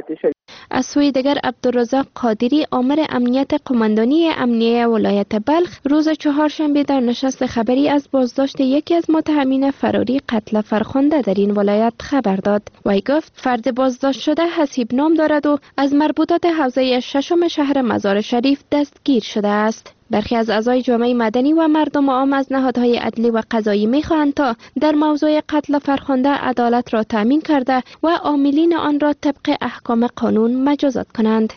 از سوی دیگر عبدالرزاق قادری آمر امنیت قماندانی امنیه ولایت بلخ روز چهارشنبه در نشست خبری از بازداشت یکی از متهمین فراری قتل فرخنده در این ولایت خبر داد. وی گفت فرد بازداشت شده حسیب نام دارد و از مربوطات حوزه ششم شهر مزار شریف دستگیر شده است. برخی از اعضای جامعه مدنی و مردم عام از نهادهای عدلی و قضایی می‌خواهند تا در موضوع قتل فرخنده عدالت را تامین کرده و عاملین آن را طبق احکام قانون مجازات کنند.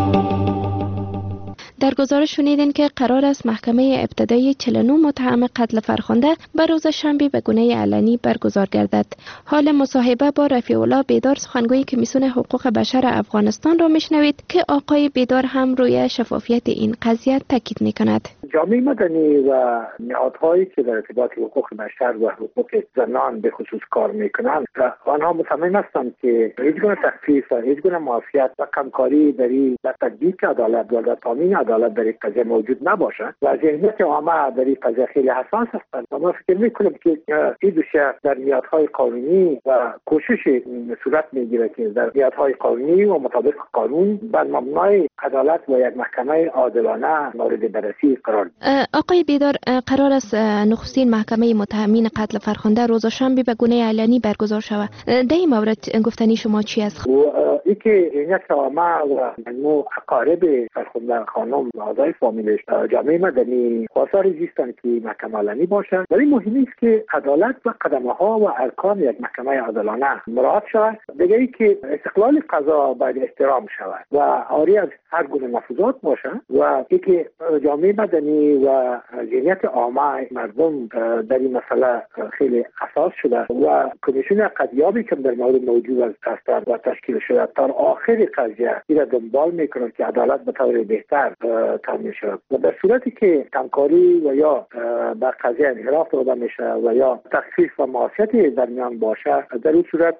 در گزارش شنیدین که قرار است محکمه ابتدایی چهل و نه متهم قتل فرخنده به روز شنبه به گونه علنی برگزار گردد. حال مصاحبه با رفیع الله بیدار سخنگوی کمیسیون حقوق بشر افغانستان را میشنوید که آقای بیدار هم روی شفافیت این قضیه تاکید میکند. جامعه مدنی و نهادهایی که در ارتباط حقوق بشر و حقوق زنان به خصوص کار میکنند آنها مصمم هستند که هیچ گونه تخفیف و هیچ گونه معافیت و کمکاری در این تطبیق عدالت و تامین عدالت در این قضیه موجود نباشد و ذهنیت عامه در این قضیه خیلی حساس هستند. ما فکر میکنیم که این دوشه در نهادهای قانونی و کوشش صورت میگیره که در نهادهای قانونی و مطابق قانون بر مبنای عدالت و یک محکمه عادلانه مورد بررسی قرار دهد. آقای بیدار قرار است نخستین محکمه متهمین قتل فرخنده روز شنبه به گونه علنی برگزار شود. در این مورد گفتنی شما چی است؟ ای که ذهنیت عامه و مجموع اقارب فرخنده خانم و اعضای فامیلش جامعه مدنی خواستار زیستند که محکمه علنی باشد. ولی مهم است که عدالت و قدمه ها و ارکان یک محکمه عادلانه مراعات شود. دیگه ای که استقلال قضا باید احترام شود و عاری از هر گونه مفروضات باشد و ای که جامعه مدنی و ذهنیت عامه مردم در این مسئله خیلی حساس شده و کمیسیون قضیابی که در مورد موجود است و تشکیل شده تا آخر قضیه این دنبال میکنند که عدالت به طور بهتر تامین شود و در صورتی که کمکاری و یا به قضیه انحراف داده میشه و یا تخفیف و معافیت در میان باشه در این صورت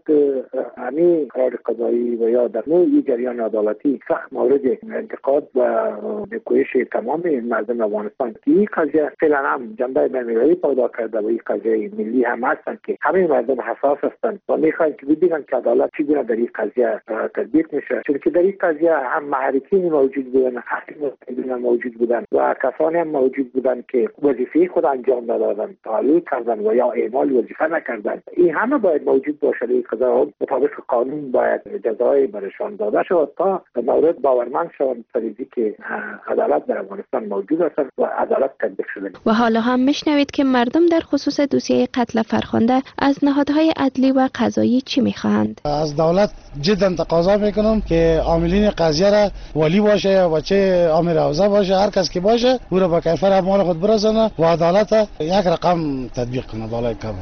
همین قرار قضایی و یا در نوع جریان عدالتی سخت مورد انتقاد و کوشش تمام مردم افغانستان که این قضیه فعلا هم جنبه بین‌المللی پیدا کرده و این قضیه ملی هم هستند که همه مردم حساس هستند و میخواهند که ببینن که عدالت چگونه در این قضیه تطبیق میشه، چون که در این قضیه هم محرکین موجود بودن، حقیقتاً موجود بودن و کسانی هم موجود بودن که وظیفه خود انجام ندادن، تعالل کردن و یا اعمال وظیفه نکردن. این همه باید موجود باشه. این قضا مطابق قانون باید جزای برشان داده شود تا مورد باورمند شوند سریزی که عدالت در افغانستان موجود است شود و عدالت تطبیق شده. و حالا هم میشنوید که مردم در خصوص دوسیه قتل فرخنده از نهادهای عدلی و قضایی چی میخواهند. از دولت جدا تقاضا میکنم که عاملین قضیه را ولی باشه و چه امیر حوزه باشه، هر کس که باشه او را با کیفر اموال خود برسانه و عدالت یک رقم تطبیق کنه بالای کم.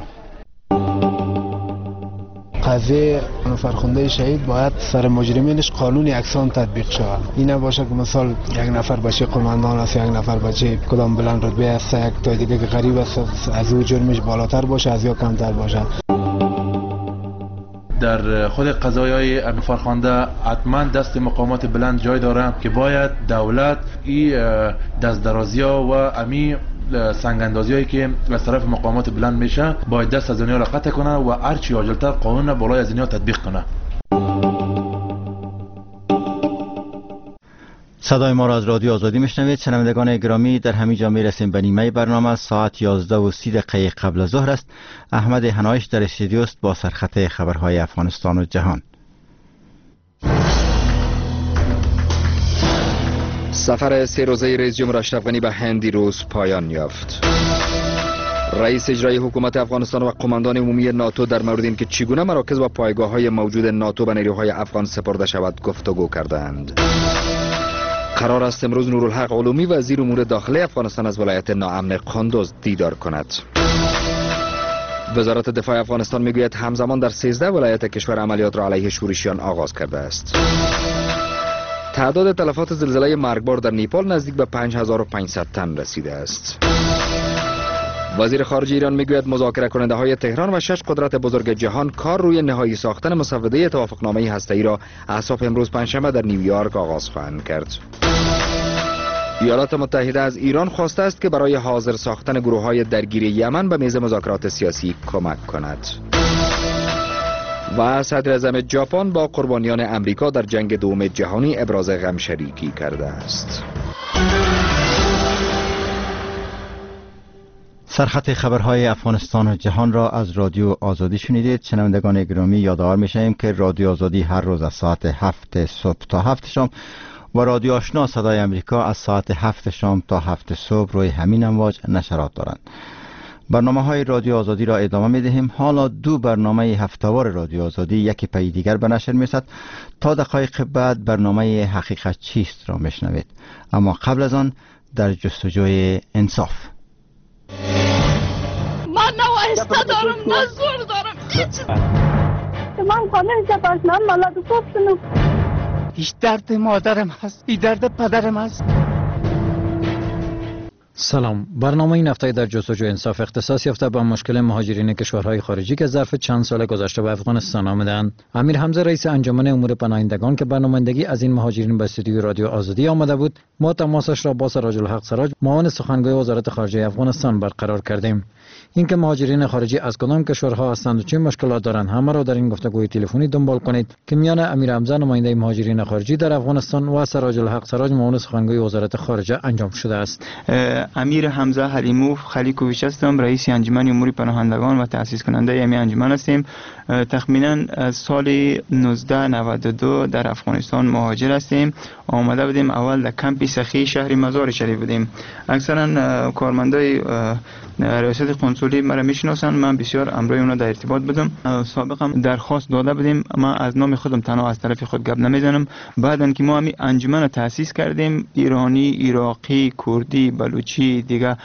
قضیه فرخنده شهید باید سر مجرمینش قانون یکسان تطبیق شود. این نباشه که مثال یک نفر بچه قماندان است، یک نفر بچه کدام بلند رتبه است، یک تا دیگه که غریب است از او جرمش بالاتر باشه از یا کمتر باشه. در خود قضایای امیر فرخنده حتما دست مقامات بلند جای داره که باید دولت این دست درازی‌ها و امی سنگاندازی هایی که از طرف مقامات بلند میشه باید دست از اینها را قطع کنه و هرچی عاجلتر قانون بالای از اینها تطبیق کنه. صدای ما را از رادیو آزادی میشنوید. شنوندگان گرامی، در همین جا میرسیم به نیمه برنامه. ساعت یازده و سی دقیقه قبل از ظهر است. احمد حنایش در استودیو است با سرخط خبرهای افغانستان و جهان. سفر سه روزه رئیس جمهور اشرف غنی به هند روز پایان یافت. رئیس اجرایی حکومت افغانستان و قماندان عمومی ناتو در مورد اینکه چگونه مراکز و پایگاه‌های موجود ناتو به نیروهای افغان سپرده شود گفتگو کردند. قرار است امروز نورالحق علومی وزیر امور داخلی افغانستان از ولایت ناامن قندوز دیدار کند. وزارت دفاع افغانستان میگوید همزمان در سیزده ولایت کشور عملیات را علیه شورشیان آغاز کرده است. تعداد تلفات زلزله مرگبار در نیپال نزدیک به پنج هزار و پانصد تن رسیده است. وزیر خارجه ایران میگوید مذاکره کننده های تهران و شش قدرت بزرگ جهان کار روی نهایی ساختن مسوده توافقنامه هسته‌ای را از صبح امروز پنجشنبه در نیویورک آغاز خواهند کرد. ایالات متحده از ایران خواسته است که برای حاضر ساختن گروه های درگیر یمن به میز مذاکرات سیاسی کمک کند. و صدر اعظم ژاپن با قربانیان امریکا در جنگ دوم جهانی ابراز غم شریکی کرده است. سرخط خبرهای افغانستان و جهان را از رادیو آزادی شنیدید. شنوندگان گرامی، یادآور می‌شویم که رادیو آزادی هر روز از ساعت هفت صبح تا هفت شام و رادیو آشنا صدای امریکا از ساعت هفت شام تا هفت صبح روی همین امواج نشرات دارند. برنامه های رادیو آزادی را ادامه می دهیم. حالا دو برنامه هفته‌وار رادیو آزادی یکی پی دیگر به نشر می رسد. تا دقایق بعد برنامه حقیقت چیست را می شنوید. اما قبل از آن در جستجوی انصاف. من نه آهسته دارم نه زور دارم. من خانه جباز من مالاد خوبشونم. هیچ درد مادرم هست، ای درد پدرم هست. سلام. برنامه این هفته در جستجوی انصاف اختصاص یافته به مشکل مهاجرین کشورهای خارجی که ظرف چند سال گذشته به افغانستان آمدند. امیر حمزه رئیس انجمن امور پناهندگان که برنامه‌نگاری از این مهاجرین به استودیو رادیو آزادی آمده بود، ما تماسش را با سراج الحق سراج، معاون سخنگوی وزارت خارجه افغانستان برقرار کردیم. اینکه مهاجرین خارجی از کدام کشورها هستند و چه مشکلات دارند همه را در این گفتگوی تلفنی دنبال کنید که میان امیر حمزه نماینده مهاجرین خارجی در افغانستان و سراج الحق سراج معاون سخنگوی وزارت خارجه انجام شده است. امیر حمزه حلیموف خلیکوویچ هستم، رئیس انجمن امور پناهندگان و تأسیس کننده این انجمن هستیم. تخمینا از سال نوزده نود و دو در افغانستان مهاجر هستیم. آمده بودیم اول در کمپ سخی شهر مزار شریف بودیم. اکثرا کارمندای ریاست قنسولی مرا میشناسند. من بسیار امروی اونا در ارتباط بودم. سابقا درخواست داده بودیم. ما از نام خودم تنها از طرف خود گپ نمیزنم. بعدن که ما همین انجمن رو تأسیس کردیم، ایرانی، عراقی، کردی، بلوچی، دیگه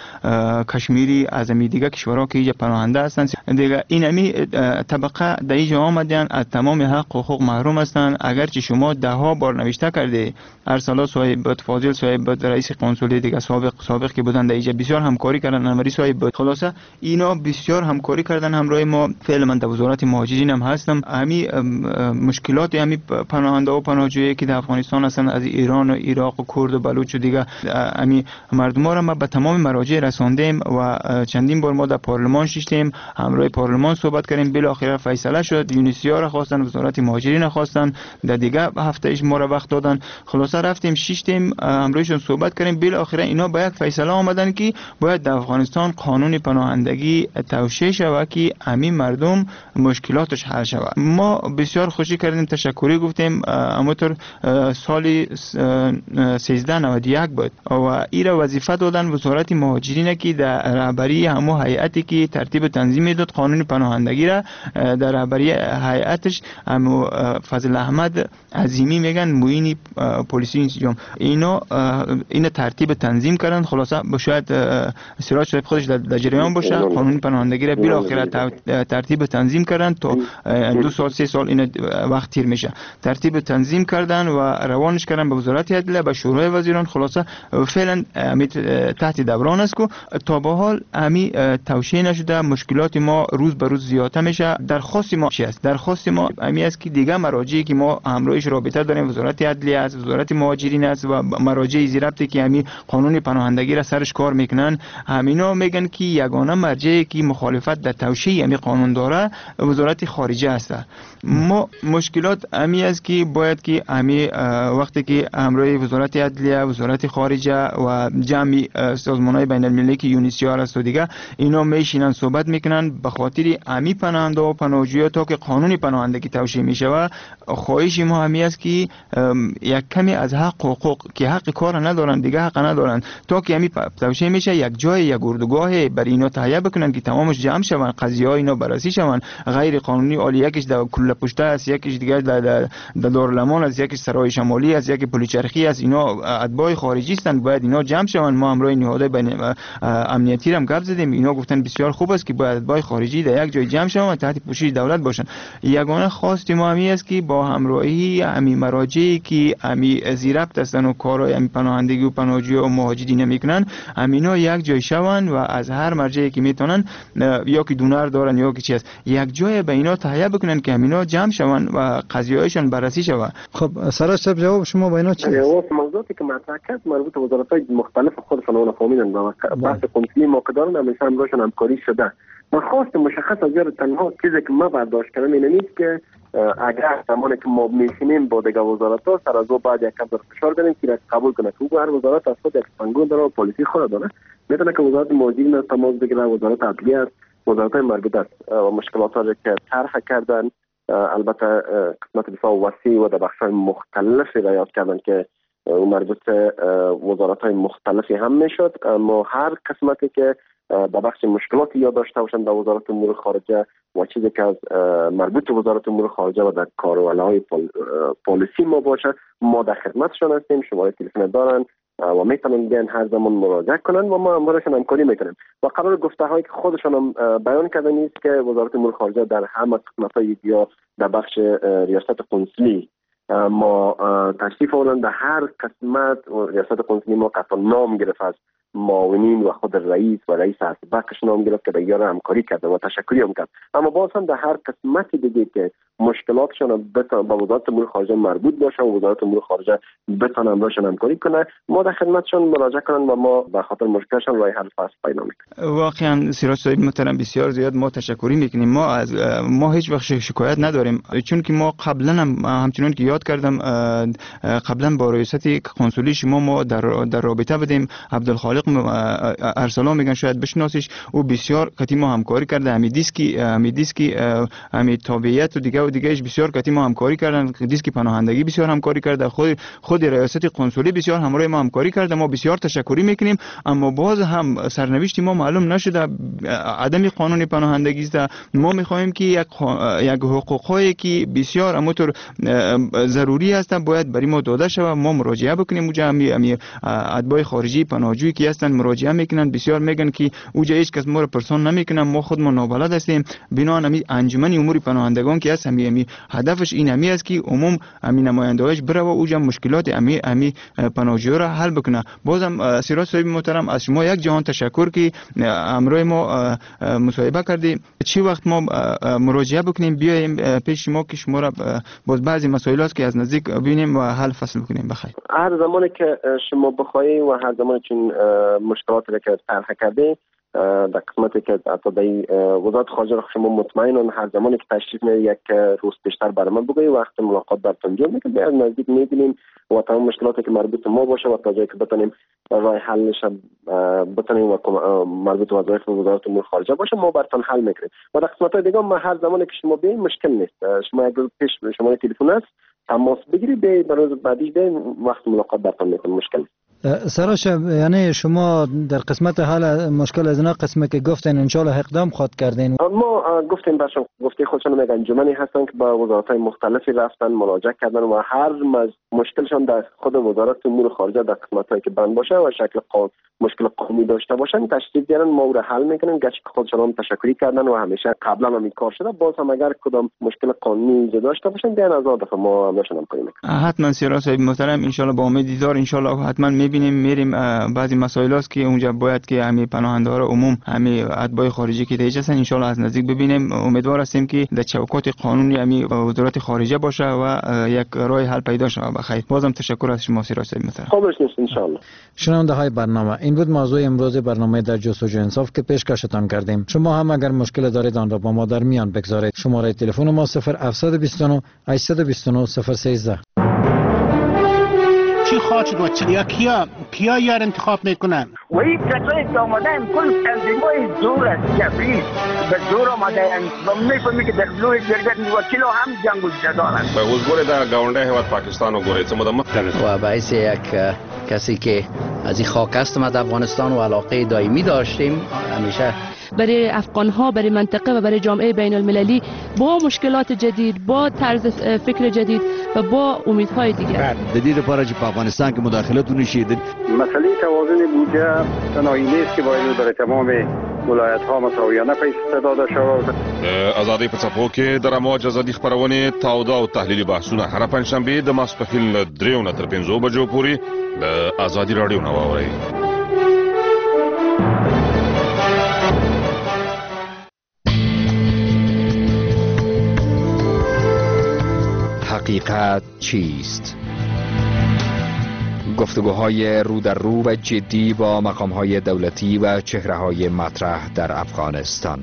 کشمیری از می دیگه کشورها که اینجا پناهنده هستند، دیگه این همی طبقه در اینجا آمدن از تمام حق و حقوق محروم هستند. اگرچه شما ده ها بار نوشته کرده، ارسلا صاحب فاضل صاحب رئیس قنسولی دیگه سابق سابق که بودن در اینجا بسیار همکاری کردن. انوری صاحب خلاصه اینا بسیار همکاری کردن همراه ما. فعلا من در وزارت مهاجرین هم هستم. همین مشکلات همین پناهنده و پناهجویی که در افغانستان هستن از ایران و عراق و کرد و بلوچ و دیگه همین مردم ها را ما به تمام مراجع رساندیم و چندین بار ما در پارلمان شیشتیم، همراه پارلمان صحبت کردیم. بالاخره فیصله شد. یونیسیار را خواستن، وزارت مهاجرین خواستن، در دیگه هفتهش ما را وقت دادن. خلاصه رفتیم شیشتیم، همراهشون صحبت کردیم. بالاخره اینا با یک فیصله آمدن که باید در افغانستان قانون پناهندگی توشیح شود که همین مردم مشکلاتش حل شود. ما بسیار خوشی کردیم، تشکری گفتیم. همونطور سال سیزده نود و یک بود و این را وظیفه دادن کردن وزارت مهاجرین که در رهبری همو هیئتی که ترتیب تنظیم داد قانون پناهندگی را در رهبری هیئتش همو فضل احمد عظیمی میگن معین پلیسی انسجام اینا این ترتیب تنظیم کردن. خلاصه شاید سراج صاحب خودش در جریان باشه قانون پناهندگی را بالاخره ترتیب تنظیم کردن تا دو سال سه سال این وقت تیر میشه. ترتیب تنظیم کردن و روانش کردن به وزارت عدلیه به شورای وزیران. خلاصه فعلا تحت دوران است که تا به حال امی توشیح نشده. مشکلات ما روز به روز زیادتر میشه. درخواست ما چی است؟ درخواست ما امی است که دیگه مراجعی که ما همراهش رابطه داریم وزارت عدلیه است، وزارت مهاجرین است و مراجع زیربطی که امی قانون پناهندگی را سرش کار میکنن، همینا میگن که یگانه مرجعی که مخالفت در توشیح امی قانون داره وزارت خارجه است. ما مشکلات امی است که باید که امی وقتی که همراه وزارت عدلیه، وزارت خارجه و جمع سازمان‌های بین المللی که یونیسیار است و دیگه اینا میشینن صحبت میکنن به خاطر امی پناهنده و پناهجویا تا که قانون پناهندگی توشیح میشه. و خواهش ما همی است که یک کمی از حق و حقوق که حق کار ندارن دیگه حق ندارن تا که امی توشیح میشه یک جای یک اردوگاه برای اینا تهیه بکنن که تمامش جمع شون، قضیه ها اینا بررسی شون. غیر قانونی عالی یکیش در کل پشته است، یکیش دیگه در در دارالمان است، یکیش سرای شمالی است، یکی پلیچرخی است. اینا اتباع خارجی هستند، باید اینا جمع شون. ما همراه نهادهای بین امنیتی هم گپ زدیم، اینا گفتن بسیار خوب است که باید اتباع خارجی در یک جای جمع شون و تحت پوشش دولت باشن. یگانه خواست ما همی است که با همراهی امی مراجعی که امی زیربط هستن و کارهای امی پناهندگی و پناهجویی و مهاجرین میکنن، همینا یک جای شون و از هر مرجعی که میتونن یا که دونر دارن یا که چی است یک جای به اینا تهیه بکنن که همینا جمع شون و قضیه‌هایشان بررسی شود. خب سراج صاحب جواب شما با اینا چی است؟ موضوعی که مطرح کرد مربوط به وزارت‌های مختلف خودشون اون فهمیدن و بحث قنصلی موقعداران همیشه همراهشون همکاری شده. من خواست مشخص از یاد تنها چیزی که ما برداشت کردم اینه نیست که اگر زمانی که ما میشینیم با دیگه وزارت‌ها سر از او بعد یک کم در فشار بدیم که قبول کنه که هر وزارت از خود یک سنگون داره و پلیسی خود داره، میتونه که وزارت مهاجرین از تماس بگیره، وزارت عدلیه است، وزارت‌های مربوط است و مشکلات را که طرح کردن البته قسمت بسیار وسیع و در بخش‌های مختلفی را یاد کردن که مربوط وزارت‌های مختلفی هم میشد. اما هر قسمتی که در بخش مشکلاتی یا داشته باشند در وزارت امور خارجه و چیزی که از مربوط به وزارت امور خارجه و در کارولای پالیسی ما باشه، ما در خدمتشان هستیم. شماره تلفن دارن و میتونن بیان هر زمان مراجعه کنن و ما همراهشون همکاری میکنیم. و قرار گفته هایی که خودشان هم بیان کردن نیست که وزارت امور خارجه در همه قسمت‌های یا در بخش ریاست قنصلی ما تشریف آوردن. در هر قسمت ریاست قنصلی ما قطعا نام گرفت از معاونین و خود رئیس و رئیس اسبقش نام گرفت که دیگه همکاری کرده و تشکری هم کرد. اما باز هم در هر قسمت دیگه که مشکلاتشون بتونه با وزارت امور خارجه مربوط باشه و وزارت امور خارجه بتونه همراهشون همکاری کنه، ما در خدمتشون مراجعه کنن و ما به خاطر مشکلشون راه حل فاست پیدا میکنیم. واقعا سراج صاحب محترم بسیار زیاد ما تشکری میکنیم. ما از ما هیچ وقت شکایت نداریم، چون که ما قبلا هم همچنان که یاد کردم قبلا با رئیست قنصلی شما ما در در رابطه بودیم. عبدالخالق ارسلان میگن شاید بشناسیش، او بسیار کتی ما همکاری کرده. امیدیسکی امیدیسکی امید تابعیت و دیگه و دیگهش بسیار کتی ما همکاری کردن. دیسکی پناهندگی بسیار همکاری کرده. خود خود ریاست قنصلی بسیار همراه ما همکاری کرده. ما بسیار تشکری میکنیم. اما باز هم سرنوشت ما معلوم نشده، عدم قانون پناهندگی است. ما میخواهیم که یک یک حقوقی که بسیار امطور ضروری است باید برای ما داده شود. ما مراجعه بکنیم اونجا امی امی اتباع خارجی پناهجویی که هستن مراجعه میکنن، بسیار میگن که اونجا هیچ کس ما رو پرسان نمیکنن، ما خود ما نابلد هستیم. بنابراین امی انجمن امور پناهندگان که هست امی امی هدفش این امی است که عموم امی نماینده‌هاش بره و اونجا مشکلات امی امی پناهجویان را حل بکنه. بازم سراج صاحب محترم از شما یک جهان تشکر که همراه ما مصاحبه کردید. چی وقت ما مراجعه بکنیم بیایم پیش ما که شما را باز بعضی مسائلات که از نزدیک ببینیم و حل فصل بکنیم. بخیر. هر زمانی که شما بخواهید و هر زمانی که مشکلاتی را که طرح کردید در قسمتی که اتباعی وزارت خارجه را شما مطمئنان هر زمانی که تشریف میارید یک روز بیشتر برای ما بگویید، وقت ملاقات براتون جور میکنیم، بیاد نزدیک میبینیم و تمام مشکلاتی که مربوط ما باشه و تا جایی که بتونیم راه حلش بتونیم و مربوط به وظایف وزارت امور خارجه باشه ما براتون حل میکنیم. و در قسمت‌های دیگه ما هر زمانی که شما بیاید مشکل نیست. شما اگر پیش شماره تلفن است تماس بگیرید، برای روز بعدی بیاید وقت ملاقات براتون میکنیم، مشکل نیست. سراش، یعنی شما در قسمت حل مشکل از اینا قسمه که گفتین انشالله اقدام خواهد کردین؟ ما گفتیم باشم گفته خودشون میگن انجمنی هستن که با وزارت‌های مختلفی رفتن مراجعه کردن و هر مشکلشون در خود وزارت امور خارجه در قسمتایی که بند باشه و شکل قانون مشکل قانونی داشته باشن تشریف بیارن ما رو حل میکنن. گرچه خودشون هم تشکری کردن و همیشه قبلا هم این کار شده، باز هم اگر کدام مشکل قانونی ایجاد داشته باشن بیان از دفعه ما همشون هم کنیم. حتما سیرا صاحب محترم، ان شاء الله با امید دیدار ان شاء الله حتما میبینیم میریم. بعضی مسائل است که اونجا باید که همه پناهنده ها عموم همه اتباع خارجی که دیگه هستن ان شاء الله از نزدیک ببینیم. امیدوار هستیم که در چوکات قانونی همه وزارت خارجه باشه و یک راه حل پیدا شه. بخیر، بازم تشکر از شما سیرا صاحب محترم. خوبش نیست ان شاء الله. شنونده های برنامه، این بود موضوع امروز برنامه در جستجوی انصاف که پیشکشتان کردیم. شما هم اگر مشکل دارید آن را با ما در میان بگذارید. شماره تلفن ما صفر هفت دو نه هشت دو نه صفر یک سه. چی خواهد و چی یا کیا کیا یار انتخاب میکنن؟ و این کسایی که آمدن کل تنظیمای زور است، جبری به زور آمدن و میفهمی که دخلوی جرگت وکیل هم جنگ و جدارن. به حضور در گاونده هیواد پاکستان و گوریت مدام و باعث یک کسی که از این خاک هستم از افغانستان و علاقه دائمی داشتیم همیشه برای افغان ها، برای منطقه و برای جامعه بین المللی با مشکلات جدید، با طرز فکر جدید و با امیدهای دیگر. جدید پاره که افغانستان که مداخلت نشید. مسئله توازن بودجه تنهایی نیست که باید برای تمام ولایت ها مساویانه پیش داده شود. آزادی په څپو کې د رموج ازادي خبرونه تاوده او تحلیلي بحثونه هر پنځشنبه د ماسپښین دریو نه تر پنځو بجو پورې د آزادي رادیو نه واورئ. حقیقت چیست؟ گفتگوهای رو در رو و جدی با مقامهای دولتی و چهره‌های مطرح در افغانستان.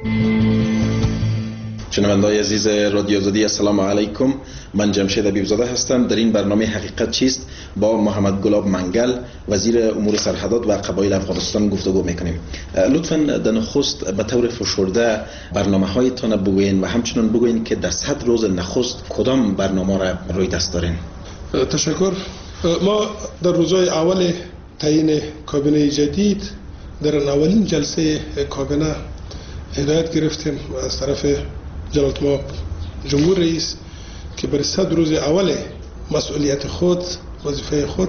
شنونده‌های عزیز رادیو آزادی، السلام علیکم. من جمشید حبیبزاده هستم. در این برنامه حقیقت چیست با محمد گلاب منگل، وزیر امور سرحدات و قبایل افغانستان گفتگو میکنیم. لطفاً در نخست به طور فشرده برنامه‌هایتان بگوین و همچنین بگوین که در صد روز نخست کدام برنامه را روی دست دارین. تشکر. ما در روزهای اول تعیین کابینه جدید در اولین جلسه کابینه هدایت گرفتیم از طرف جلالت مآب جمهور رئیس که برای صد روز اول مسئولیت خود، وظیفه خود،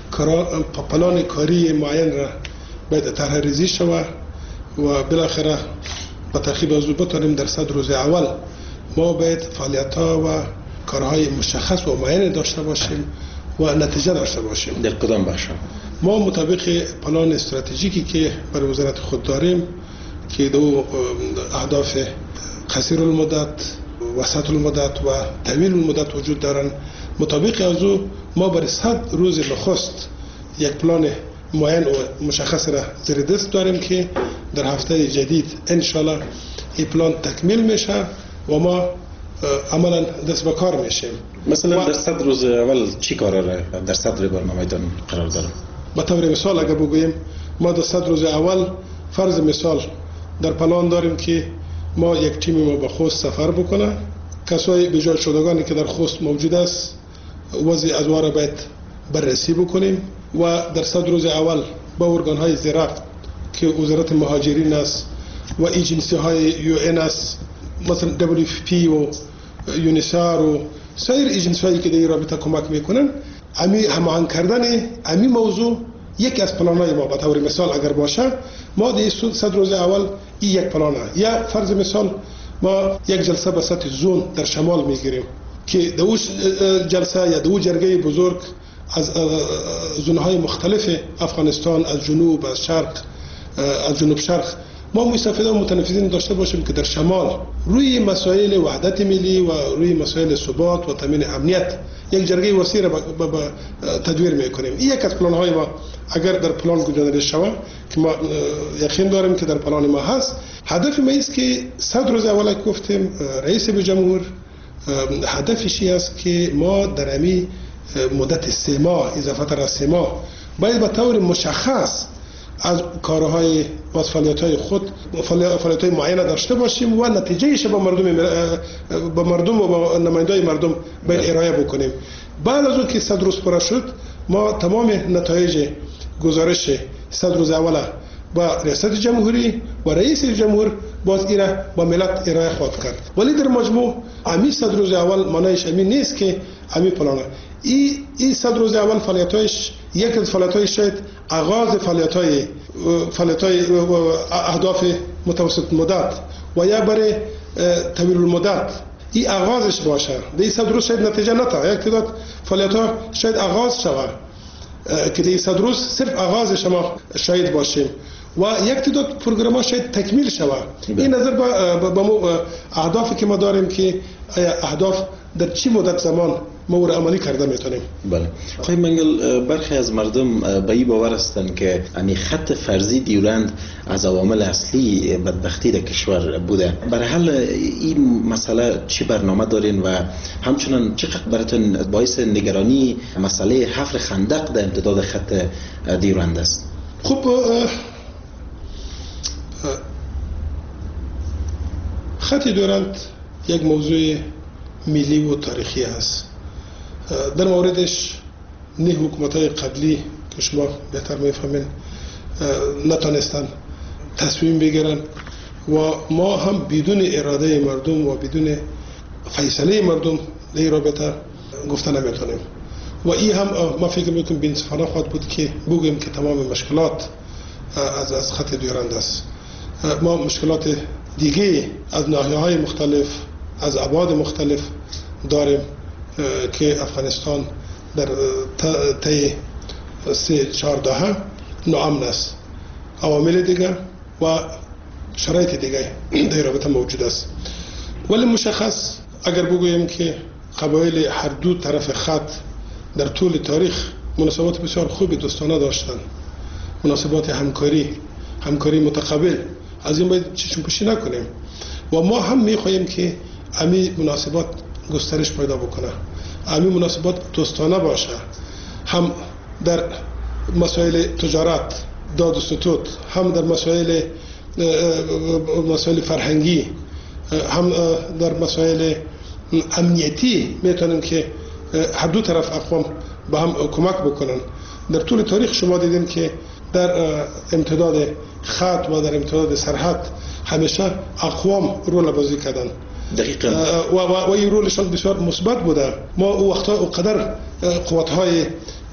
پلان کاری معین را باید طرح ریزی شود و بالاخره با ترتیب از بتوانیم در صد روز اول ما باید فعالیت‌ها و کارهای مشخص و معین داشته باشیم و نتیجه داشته باشیم. در کدام بخش؟ ما مطابق پلان استراتژیکی که برای وزارت خود داریم که دو اهداف قصیر المدت، وسط المدت و طویل المدت وجود دارن، مطابق از او ما برای صد روز نخست یک پلان معین و مشخص را زیر دست داریم که در هفته جدید انشالله این پلان تکمیل میشه و ما عملا دست به کار میشیم. مثلا در صد روز اول چی کار را در صدر برنامه‌تان قرار داریم؟ به طور مثال اگر بگوییم ما در صد روز اول فرض مثال در پلان داریم که ما یک تیم ما به خوست سفر بکنه، کسای بجای شدگانی که در خوست موجود است وضع ادوار را باید بررسی بکنیم و در صد روز اول با ارگان های زیرفت که وزارت مهاجرین است و ایجنسی های یو ان است، مثلا دبلیو اف پی و یونیسار و سایر ایجنسی هایی که در این رابطه کمک میکنن، امی هماهنگ کردن امی موضوع یکی از پلان‌های ما به طور مثال اگر باشه ما در صد روز اول این یک پلانه. یا فرض مثال ما یک جلسه به سطح زون در شمال میگیریم که دو جلسه یا دو جرگه بزرگ از زونهای مختلف افغانستان، از جنوب، از شرق، از جنوب شرق ما مستفیده و متنفذین داشته باشیم که در شمال روی مسائل وحدت ملی و روی مسائل ثبات و تامین امنیت یک جرگه وسیع را تدویر میکنیم. این یک از پلان‌های ما اگر در پلان گنجانده شود که ما یقین داریم که در پلان ما هست. هدف ما است که صد روز اول گفتیم رئیس جمهور هدفش است که ما در امی مدت سه ماه اضافه را سه ماه باید به طور مشخص از کارهای و فعالیت‌های خود فعالیت‌های معینه داشته باشیم و نتیجهش با مردم با مردم و با نمایندای مردم باید ارائه بکنیم. بعد از اون که صد روز پره شد ما تمام نتایج گزارش صد روز اول با ریاست جمهوری و رئیس جمهور باز ایرا با ملت ارائه خواهد کرد. ولی در مجموع امی صد روز اول معنیش امی نیست که امی پلانه. ای ای صد روز اول فعالیتایش یک از فعالیتای شاید آغاز فعالیتای فعالیتای اهداف متوسط مدت و یا برای طویل المدت ای آغازش باشه. در صد روز شاید نتیجه نتا، یک تعداد فعالیت‌ها شاید آغاز شود که در صد روز صرف آغازش ما شاید باشیم و یک تعداد پروگرام ها شاید تکمیل شود. این نظر با با اهدافی که ما داریم که اهداف در چی مدت زمان ما او را عملی کرده میتونیم. بله. آقای منگل، برخی از مردم به این باور هستند که امی خط فرضی دیورند از عوامل اصلی بدبختی در کشور بوده. برای حل این مسئله چی برنامه دارین و همچنان چقدر براتون باعث نگرانی مسئله حفر خندق در امتداد خط دیورند است؟ خب خط دیورند یک موضوع ملی و تاریخی است. در موردش نه حکومت‌های قبلی که شما بهتر می‌فهمین نتونستن تصمیم بگیرن و ما هم بدون اراده مردم و بدون فیصله مردم در رابطه گفته نمیتونیم و این هم ما فکر میکنم بی‌انصافانه خواهد بود که بگیم که تمام مشکلات از از خط دیورند است. ما مشکلات دیگه از ناحیه‌های مختلف از ابعاد مختلف داریم که افغانستان در طی سه چهار دهه ناامن است. عوامل دیگه و شرایط دیگه در رابطه موجود است. ولی مشخص اگر بگوییم که قبایل هر دو طرف خط در طول تاریخ مناسبات بسیار خوبی دوستانه داشتند، مناسبات همکاری همکاری متقابل، از این باید چشم پوشی نکنیم و ما هم میخواهیم که امی مناسبات گسترش پیدا بکنه، امی مناسبات دوستانه باشه، هم در مسائل تجارت داد و ستود، هم در مسائل مسائل فرهنگی، هم در مسائل امنیتی میتونیم که هر دو طرف اقوام به هم کمک بکنن. در طول تاریخ شما دیدین که در امتداد خط و در امتداد سرحد همیشه اقوام رول بازی کردن. دقیقاً. و و این رولشان بسیار مثبت بوده. ما او وقتا اونقدر قوت‌های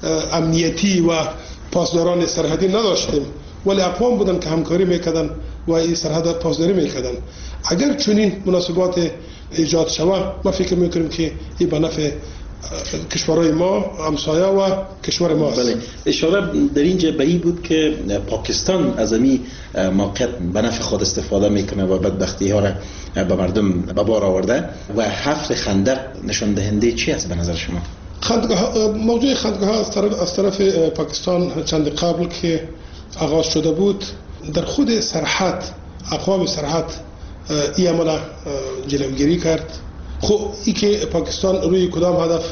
امنیتی و پاسداران سرحدی نداشتیم ولی اقوام بودن که همکاری میکردن و این سرحد پاسداری میکردن. اگر چنین مناسبات ایجاد شود ما فکر میکنیم که این به نفع کشورهای ما، همسایه و کشور ما است. بله. اشاره در اینجا به این بود که پاکستان از این موقعیت به نفع خود استفاده میکنه و بدبختی ها را به مردم به بار آورده و حفر خندق نشان دهنده چی است به نظر شما؟ خندقاه موضوع خندقاه ها از طرف از طرف پاکستان چند قبل که آغاز شده بود در خود سرحد اقوام سرحد این عمل جلوگیری کرد. خب ای که پاکستان روی کدام هدف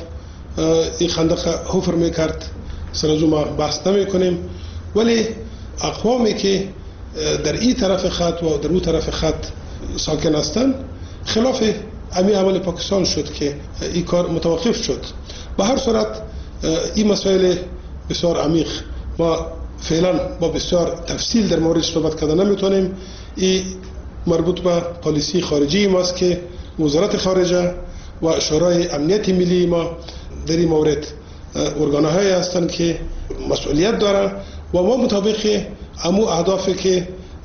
این خندق حفر میکرد سر از ما بحث نمی کنیم ولی اقوامی که در این طرف خط و در اون طرف خط ساکن هستند خلاف امی عمل پاکستان شد که این کار متوقف شد. به هر صورت این مسائل بسیار عمیق ما فعلا با بسیار تفصیل در موردش صحبت کردن نمیتونیم. این مربوط به پالیسی خارجی ماست که وزارت خارجه و شورای امنیت ملی ما در این مورد ارگان‌هایی هستند که مسئولیت دارن و ما مطابق امو اهدافی که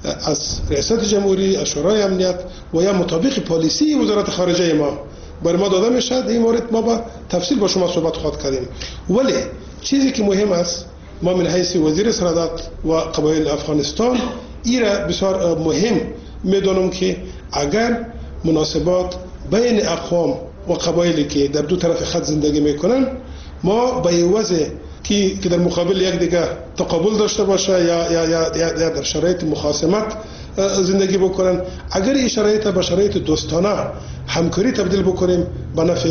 از ریاست جمهوری، از شورای امنیت و یا مطابق پالیسی وزارت خارجه ما برای ما داده میشه این مورد ما با تفصیل با شما صحبت خواهد کردیم. ولی چیزی که مهم است ما من حیث وزیر سرحدات و قبایل افغانستان ایرا بسیار مهم میدونم که اگر مناسبات بین اقوام و قبایلی که در دو طرف خط زندگی میکنن ما به وجه که در مقابل یک دیگه تقابل داشته باشه یا یا یا, یا در شرایط مخاصمت زندگی بکنن، اگر این شرایط به شرایط دوستانه همکاری تبدیل بکنیم به نفع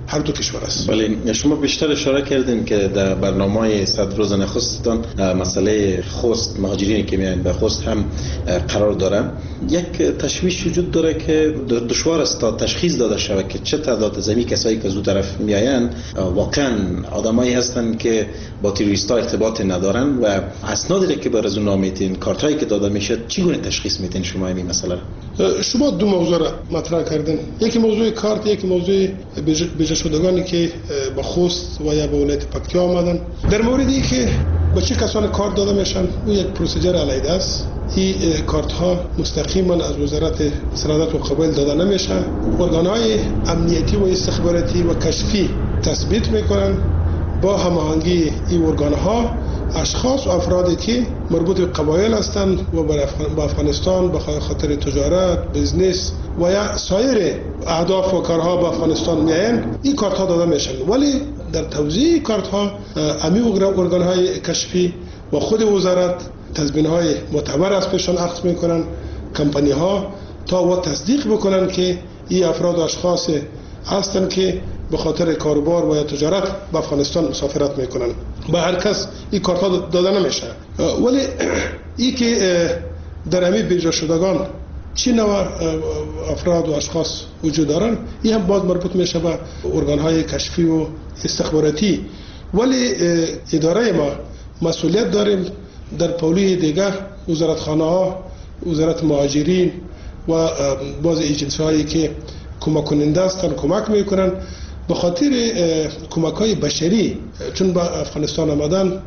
هر دو کشور است. بله، شما بیشتر اشاره کردین که در برنامه صد روز نخستتان مسئله خوست، مهاجرینی که میایند به خوست هم قرار داره. یک تشویش وجود داره که دشوار است تا تشخیص داده شود که چه تعداد از این کسایی که از اون طرف میایند واقعا آدمایی هستند که با تروریستا ارتباط ندارن و اسنادی که بر از اون نامیتین، کارتایی که داده میشه، چگونه تشخیص میتین شما این مسئله؟ شما دو موضوع را مطرح کردین. یکی موضوع کارت، یکی موضوع بجا شدگانی که با خوست و یا به ولایت پکتیا آمدن. در موردی که به چه کسانی کارت داده میشن، او یک پروسیجر علیحده است. این کارت ها مستقیما از وزارت سرحدات و قبایل داده نمیشه. ارگان‌های امنیتی و استخباراتی و کشفی تثبیت میکنن با هماهنگی این ارگان‌ها اشخاص و افرادی که مربوط به قبایل هستند و با افغانستان به خاطر تجارت، بزنس و یا سایر اهداف و کارها با افغانستان میایند، این کارت ها داده میشن. ولی در توزیع کارت ها امی ارگان های کشفی و خود وزارت تضمین های معتبر از پیشان اخذ میکنن، کمپانی ها تا و تصدیق بکنن که این افراد و اشخاص هستند که به خاطر کاروبار و یا تجارت به افغانستان مسافرت میکنن. به هر کس این کارت ها داده نمیشه. ولی ای که در امی بیجا شدگان چی نوع افراد و اشخاص وجود دارن، این هم باز مربوط میشه به ارگان های کشفی و استخباراتی. ولی اداره ما مسئولیت داریم در پولی دیگر، وزارتخانه ها، وزارت مهاجرین و باز ایجنسی هایی که کمک کننده هستند کمک میکنن به خاطر کمک های بشری. چون با افغانستان آمدن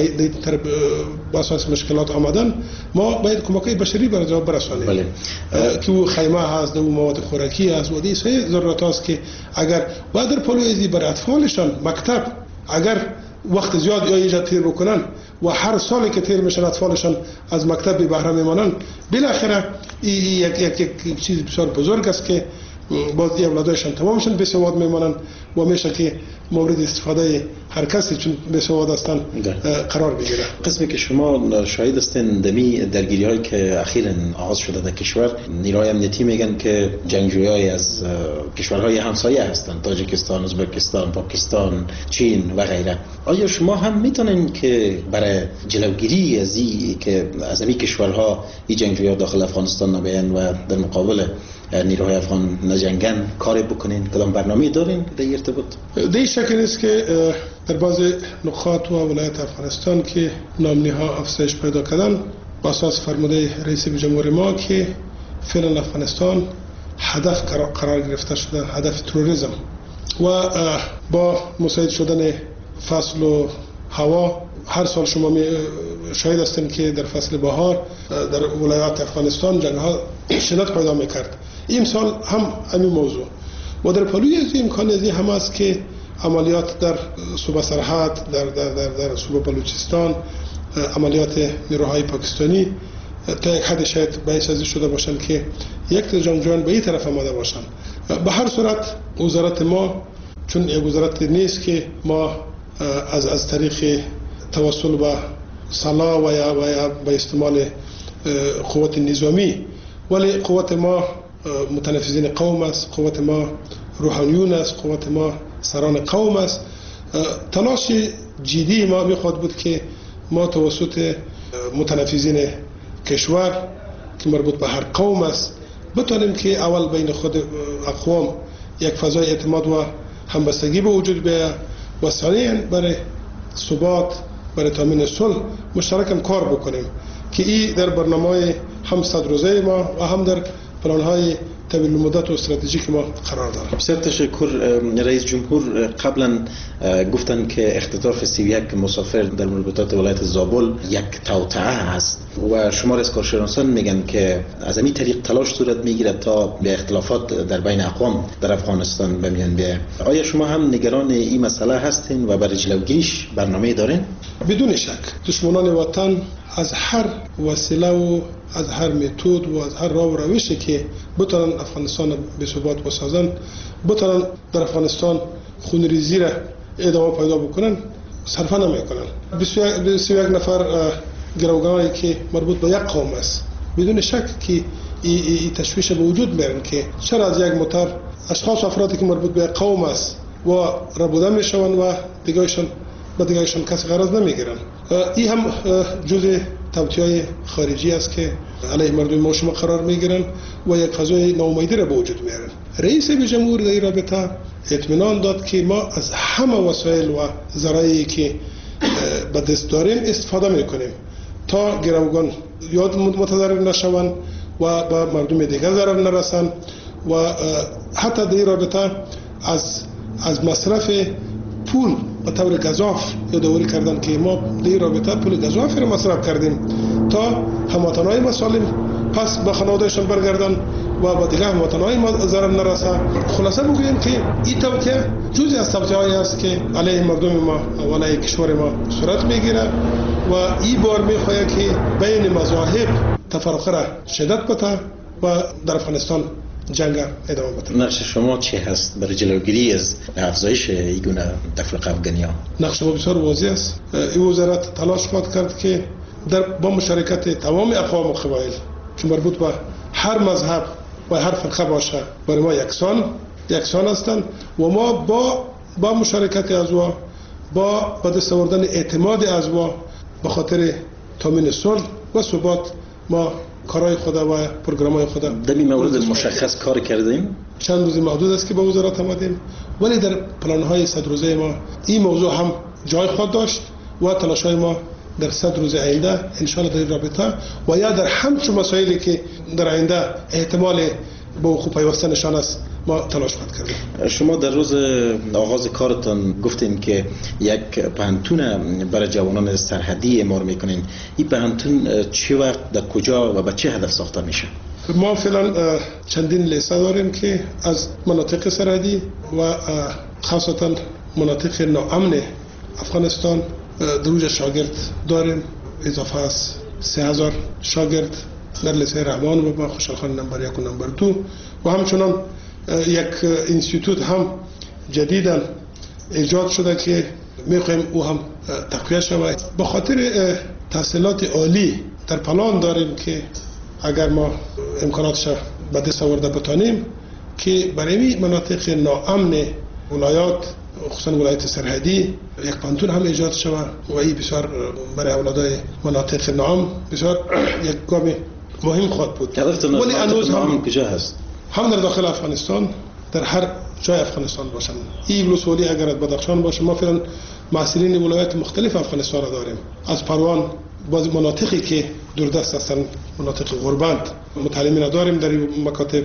با اساس مشکلات آمدن، ما باید کمک های بشری برای جواب برسانیم. بله. که او خیمه هست، او مواد خوراکی هست و دیگه ضرورت هست که اگر و در پلویزی برای اطفالشان مکتب اگر وقت زیاد یا ایجاد تیر بکنن و هر سالی که تیر میشن اطفالشان از مکتب بی بهره میمانن، بالاخره یک یک یک چیز بسیار بزرگ است که باز این اولادایشان تمامشان بسواد میمانن و میشه که مورد استفاده هر کسی چون بسواد هستن قرار بگیره. قسمی که شما شاهد هستین دمی درگیری هایی که اخیراً آغاز شده در کشور، نیروهای امنیتی میگن که جنگجویای از کشورهای همسایه هستند، تاجیکستان، ازبکستان، پاکستان، چین و غیره. آیا شما هم میتونین که برای جلوگیری از این که از این کشورها این جنگجویا داخل افغانستان نبیان و در مقابل نیروهای افغان نجنگن کاری بکنین؟ کدام برنامه دارین در ارتباط؟ در شکل است که در بعض نقاط و ولایت افغانستان که نامنی ها افزایش پیدا کردن، با اساس فرموده رئیس جمهور ما که فعلا افغانستان هدف قرار گرفته شده، هدف تروریسم و با مساعد شدن فصل و هوا هر سال شما شاهد هستین که در فصل بهار در ولایات افغانستان جنگ ها شدت پیدا میکرد. این سال هم همین موضوع و در پلوی از امکان ازی هم است که عملیات در صوبه سرحد، در در در, در صوبه بلوچستان، عملیات نیروهای پاکستانی تا یک حد شاید باعث ازی شده باشند که یک جنگجویان به این طرف آمده باشند. به هر صورت وزارت ما چون یک وزارت نیست که ما از از طریق توسل به سلاح و یا و یا به استعمال قوت نظامی، ولی قوت ما متنفذین قوم است، قوت ما روحانیون است، قوت ما سران قوم است. تلاش جدی ما میخواد بود که ما توسط متنفذین کشور که مربوط به هر قوم است بتونیم که اول بین خود اقوام یک فضای اعتماد و همبستگی به وجود بیاید و ثانیاً برای ثبات، برای تامین صلح مشترکاً کار بکنیم که این در برنامه هم صد روزه ما و هم در پلان‌های طویل مدت و استراتژیک ما قرار داره. بسیار تشکر. رئیس جمهور قبلا گفتن که اختطاف سی و یک مسافر در مربوطات ولایت زابل یک توطئه است و شمار از کارشناسان میگن که از همین طریق تلاش صورت میگیره تا به اختلافات در بین اقوام در افغانستان بمیان بیاید. آیا شما هم نگران این مسئله هستین و برای جلوگیریش برنامه دارین؟ بدون شک دشمنان وطن از هر وسیله و از هر متد و از هر راه و روشی که بتونن افغانستان به ثبات بسازن، بتونن در افغانستان خونریزی را ادامه پیدا بکنن، صرفا نمیکنن. بیست و یک نفر گروگانی که مربوط به یک قوم است، بدون شک که این ای ای تشویش به وجود میارن که چرا از یک موتر اشخاص و افرادی که مربوط به قوم است و ربوده میشوند و دیگهشان با دیگهشان کسی غرض نمیگیرن. این هم جزء توطئه‌های خارجی است که علیه مردم ما شما قرار میگیرن و یک فضای ناامیدی را به وجود میارن. رئیس جمهور در این رابطه اطمینان داد که ما از همه وسایل و ذرایعی که به دست داریم استفاده میکنیم تا گروگان یاد متضرر نشوند و به مردم دیگر ضرر نرسند و حتی در این رابطه از از مصرف پول به طور گزاف یادآوری کردن که ما در این رابطه پول گزافی را مصرف کردیم تا هموطنهای مسالم پس به خانوادهشان برگردن و با دیگه هموطنهای ما ضرر نرسه. خلاصه بگوییم که این توطئه جزئی از توطئه‌ای است که علیه مردم ما و علیه کشور ما صورت میگیره و این بار میخواهد که بین مذاهب تفرقه را شدت بده و در افغانستان جنگ ادامه بده. نقش شما چه هست برای جلوگیری از افزایش این گونه تفرقه افغانی‌ها؟ نقش ما بسیار واضح است. این وزارت تلاش خواهد کرد که در با مشارکت تمام اقوام و قبایل که مربوط به هر مذهب و هر فرقه باشه برای ما یکسان یکسان هستند و ما با با مشارکت ازوا با به دست آوردن اعتماد ازوا به خاطر تامین صلح و ثبات ما کارهای خود و پروگرام‌های خود در این مورد مشخص کار کردیم. چند روز محدود است که با وزارت آمدیم ولی در پلان‌های صد روزه ما این موضوع هم جای خود داشت و تلاش‌های ما در صد روز آینده انشاءالله در این رابطه و یا در همچون مسائلی که در آینده احتمال با وقوع پیوسته نشان است ما تلاش خواهد کردیم. شما در روز آغاز کارتان گفتین که یک پهنتون برای جوانان سرحدی اعمار میکنین. این پهنتون چه وقت در کجا و به چه هدف ساخته میشه؟ ما فعلا چندین لیسه داریم که از مناطق سرحدی و خاصتا مناطق ناامن افغانستان دروج شاگرد داریم. اضافه از سه هزار شاگرد در لیسه رحمان و با خوشحالخان نمبر یک و نمبر دو و همچنان یک انستیتوت هم جدیداً ایجاد شده که میخوایم او هم تقویه شود. به خاطر تحصیلات عالی در پلان داریم که اگر ما امکاناتش به دست آورده بتانیم که برای مناطق ناامن ولایات خصوصا ولایت سرحدی یک پانتون هم ایجاد شود و این بسیار برای اولادای مناطق ناامن بسیار یک گام مهم خواهد بود. ولی هنوز هم کجا هست؟ هم در داخل افغانستان در هر جای افغانستان باشند. این ولسوالی اگر از بدخشان باشه ما فعلا مسئولین ولایت مختلف افغانستان را داریم. از پروان بعض مناطقی که دوردست هستند مناطق غربند متعلمین داریم در این مکاتب.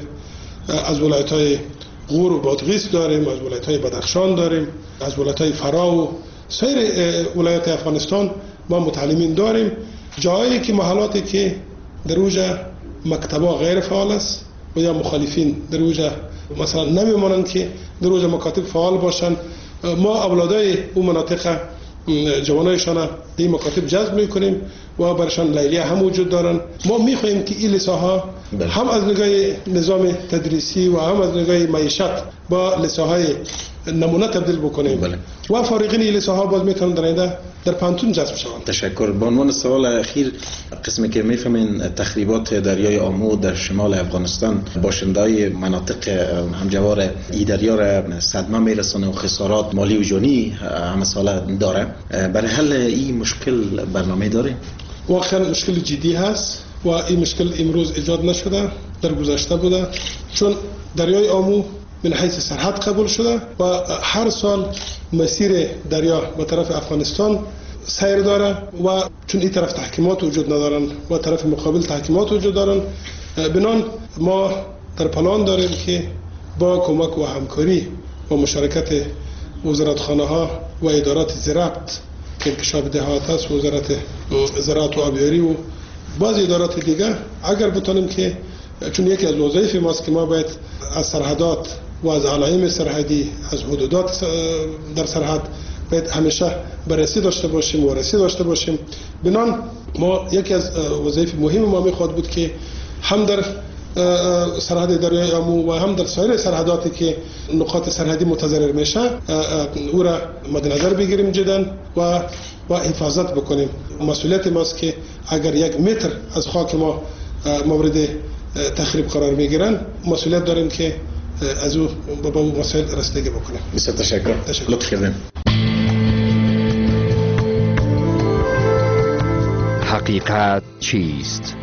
از ولایت‌های غور و بادغیس داریم، از ولایت‌های بدخشان داریم، از ولایت‌های فرا و سایر ولایت افغانستان ما متعلمین داریم. جایی که محلاتی که در اوجه مکتبا غیر فعال است و یا مخالفین در اوجه مثلا نمیمانند که در اوجه مکاتب فعال باشند، ما اولادای اون مناطق جوانایشان این مکاتب جذب میکنیم و برشان لیلیه هم وجود دارن. ما میخواهیم که این لیساها هم از نگاه نظام تدریسی و هم از نگاه معیشت با لیساهای نمونه تبدیل بکنیم بله. و فارغین این لیساها باز میتونن در اینده در پانتون جذب شوند. تشکر. به عنوان سوال اخیر، قسمی که میفهمین تخریبات دریای آمو در شمال افغانستان باشندهای مناطق همجوار ای دریا را صدمه میرسونه و خسارات مالی و جانی همه ساله داره. برای حل این مشکل برنامه داره؟ واقعا مشکل جدی هست و این مشکل امروز ایجاد نشده، در گذشته بوده. چون دریای آمو من حیث سرحد قبول شده و هر سال مسیر دریا به طرف افغانستان سیر داره و چون این طرف تحکیمات وجود ندارن و طرف مقابل تحکیمات وجود دارن، بنان ما در پلان داریم که با کمک و همکاری و مشارکت وزارتخانه ها و ادارات زراعت که انکشاف دهات است، وزارت زراعت و آبیاری و بعض ادارات دیگه، اگر بتونیم که چون یکی از وظایف ماست که ما باید از سرحدات و از علائم سرحدی، از حدودات در سرحد باید همیشه بررسی داشته باشیم و وارسی داشته باشیم. بنان ما یکی از وظایف مهم ما میخواد بود که هم در سرحد دریای آمو و هم در سایر سرحداتی که نقاط سرحدی متضرر میشه او را مد نظر بگیریم جدا و و حفاظت بکنیم. مسئولیت ماست که اگر یک متر از خاک ما مورد تخریب قرار میگیرن، مسئولیت داریم که از او با اون مسائل رسیدگی بکنیم. بسیار تشکر. لطف کردیم. حقیقت چیست؟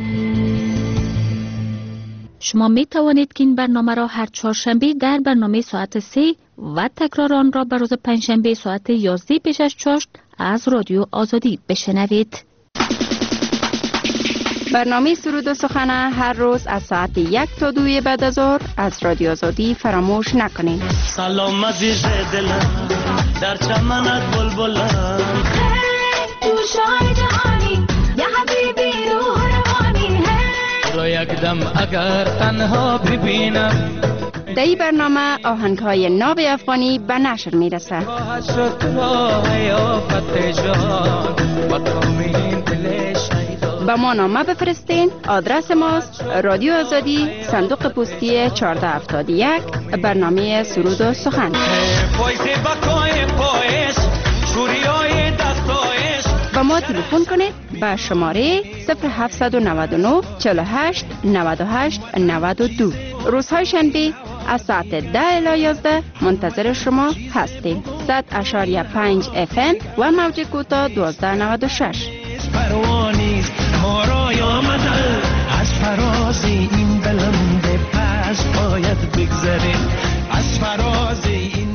شما می توانید که این برنامه را هر چهارشنبه در برنامه ساعت سه و تکرار آن را به روز پنجشنبه ساعت یازده پیش از چاشت از رادیو آزادی بشنوید. برنامه سرود و سخن هر روز از ساعت یک تا دوی بعد از ظهر از رادیو آزادی فراموش نکنید. سلام عزیز دلم در چمنت بلبلم تو شای جهانی یا حبیبی روح روانی را یک دم اگر تنها ببینم. در این برنامه آهنگ‌های ناب افغانی به نشر میرسه. با ما نامه بفرستین. آدرس ماست رادیو آزادی، صندوق پستی چهارده هفتاد و یک، برنامه سرود و سخن. با ما تلفن کنید به شماره صفر هفتصد و نود و نه چهل و هشت نود و هشت نود و دو. روزهای شنبه از ساعت ده الی یازده منتظر شما هستیم. صد اشاریه پنج اف ام و موج کوتاه دوازده نود و شش. پروانی ما را آمده از فراز این بلند پس باید بگذریم از فراز این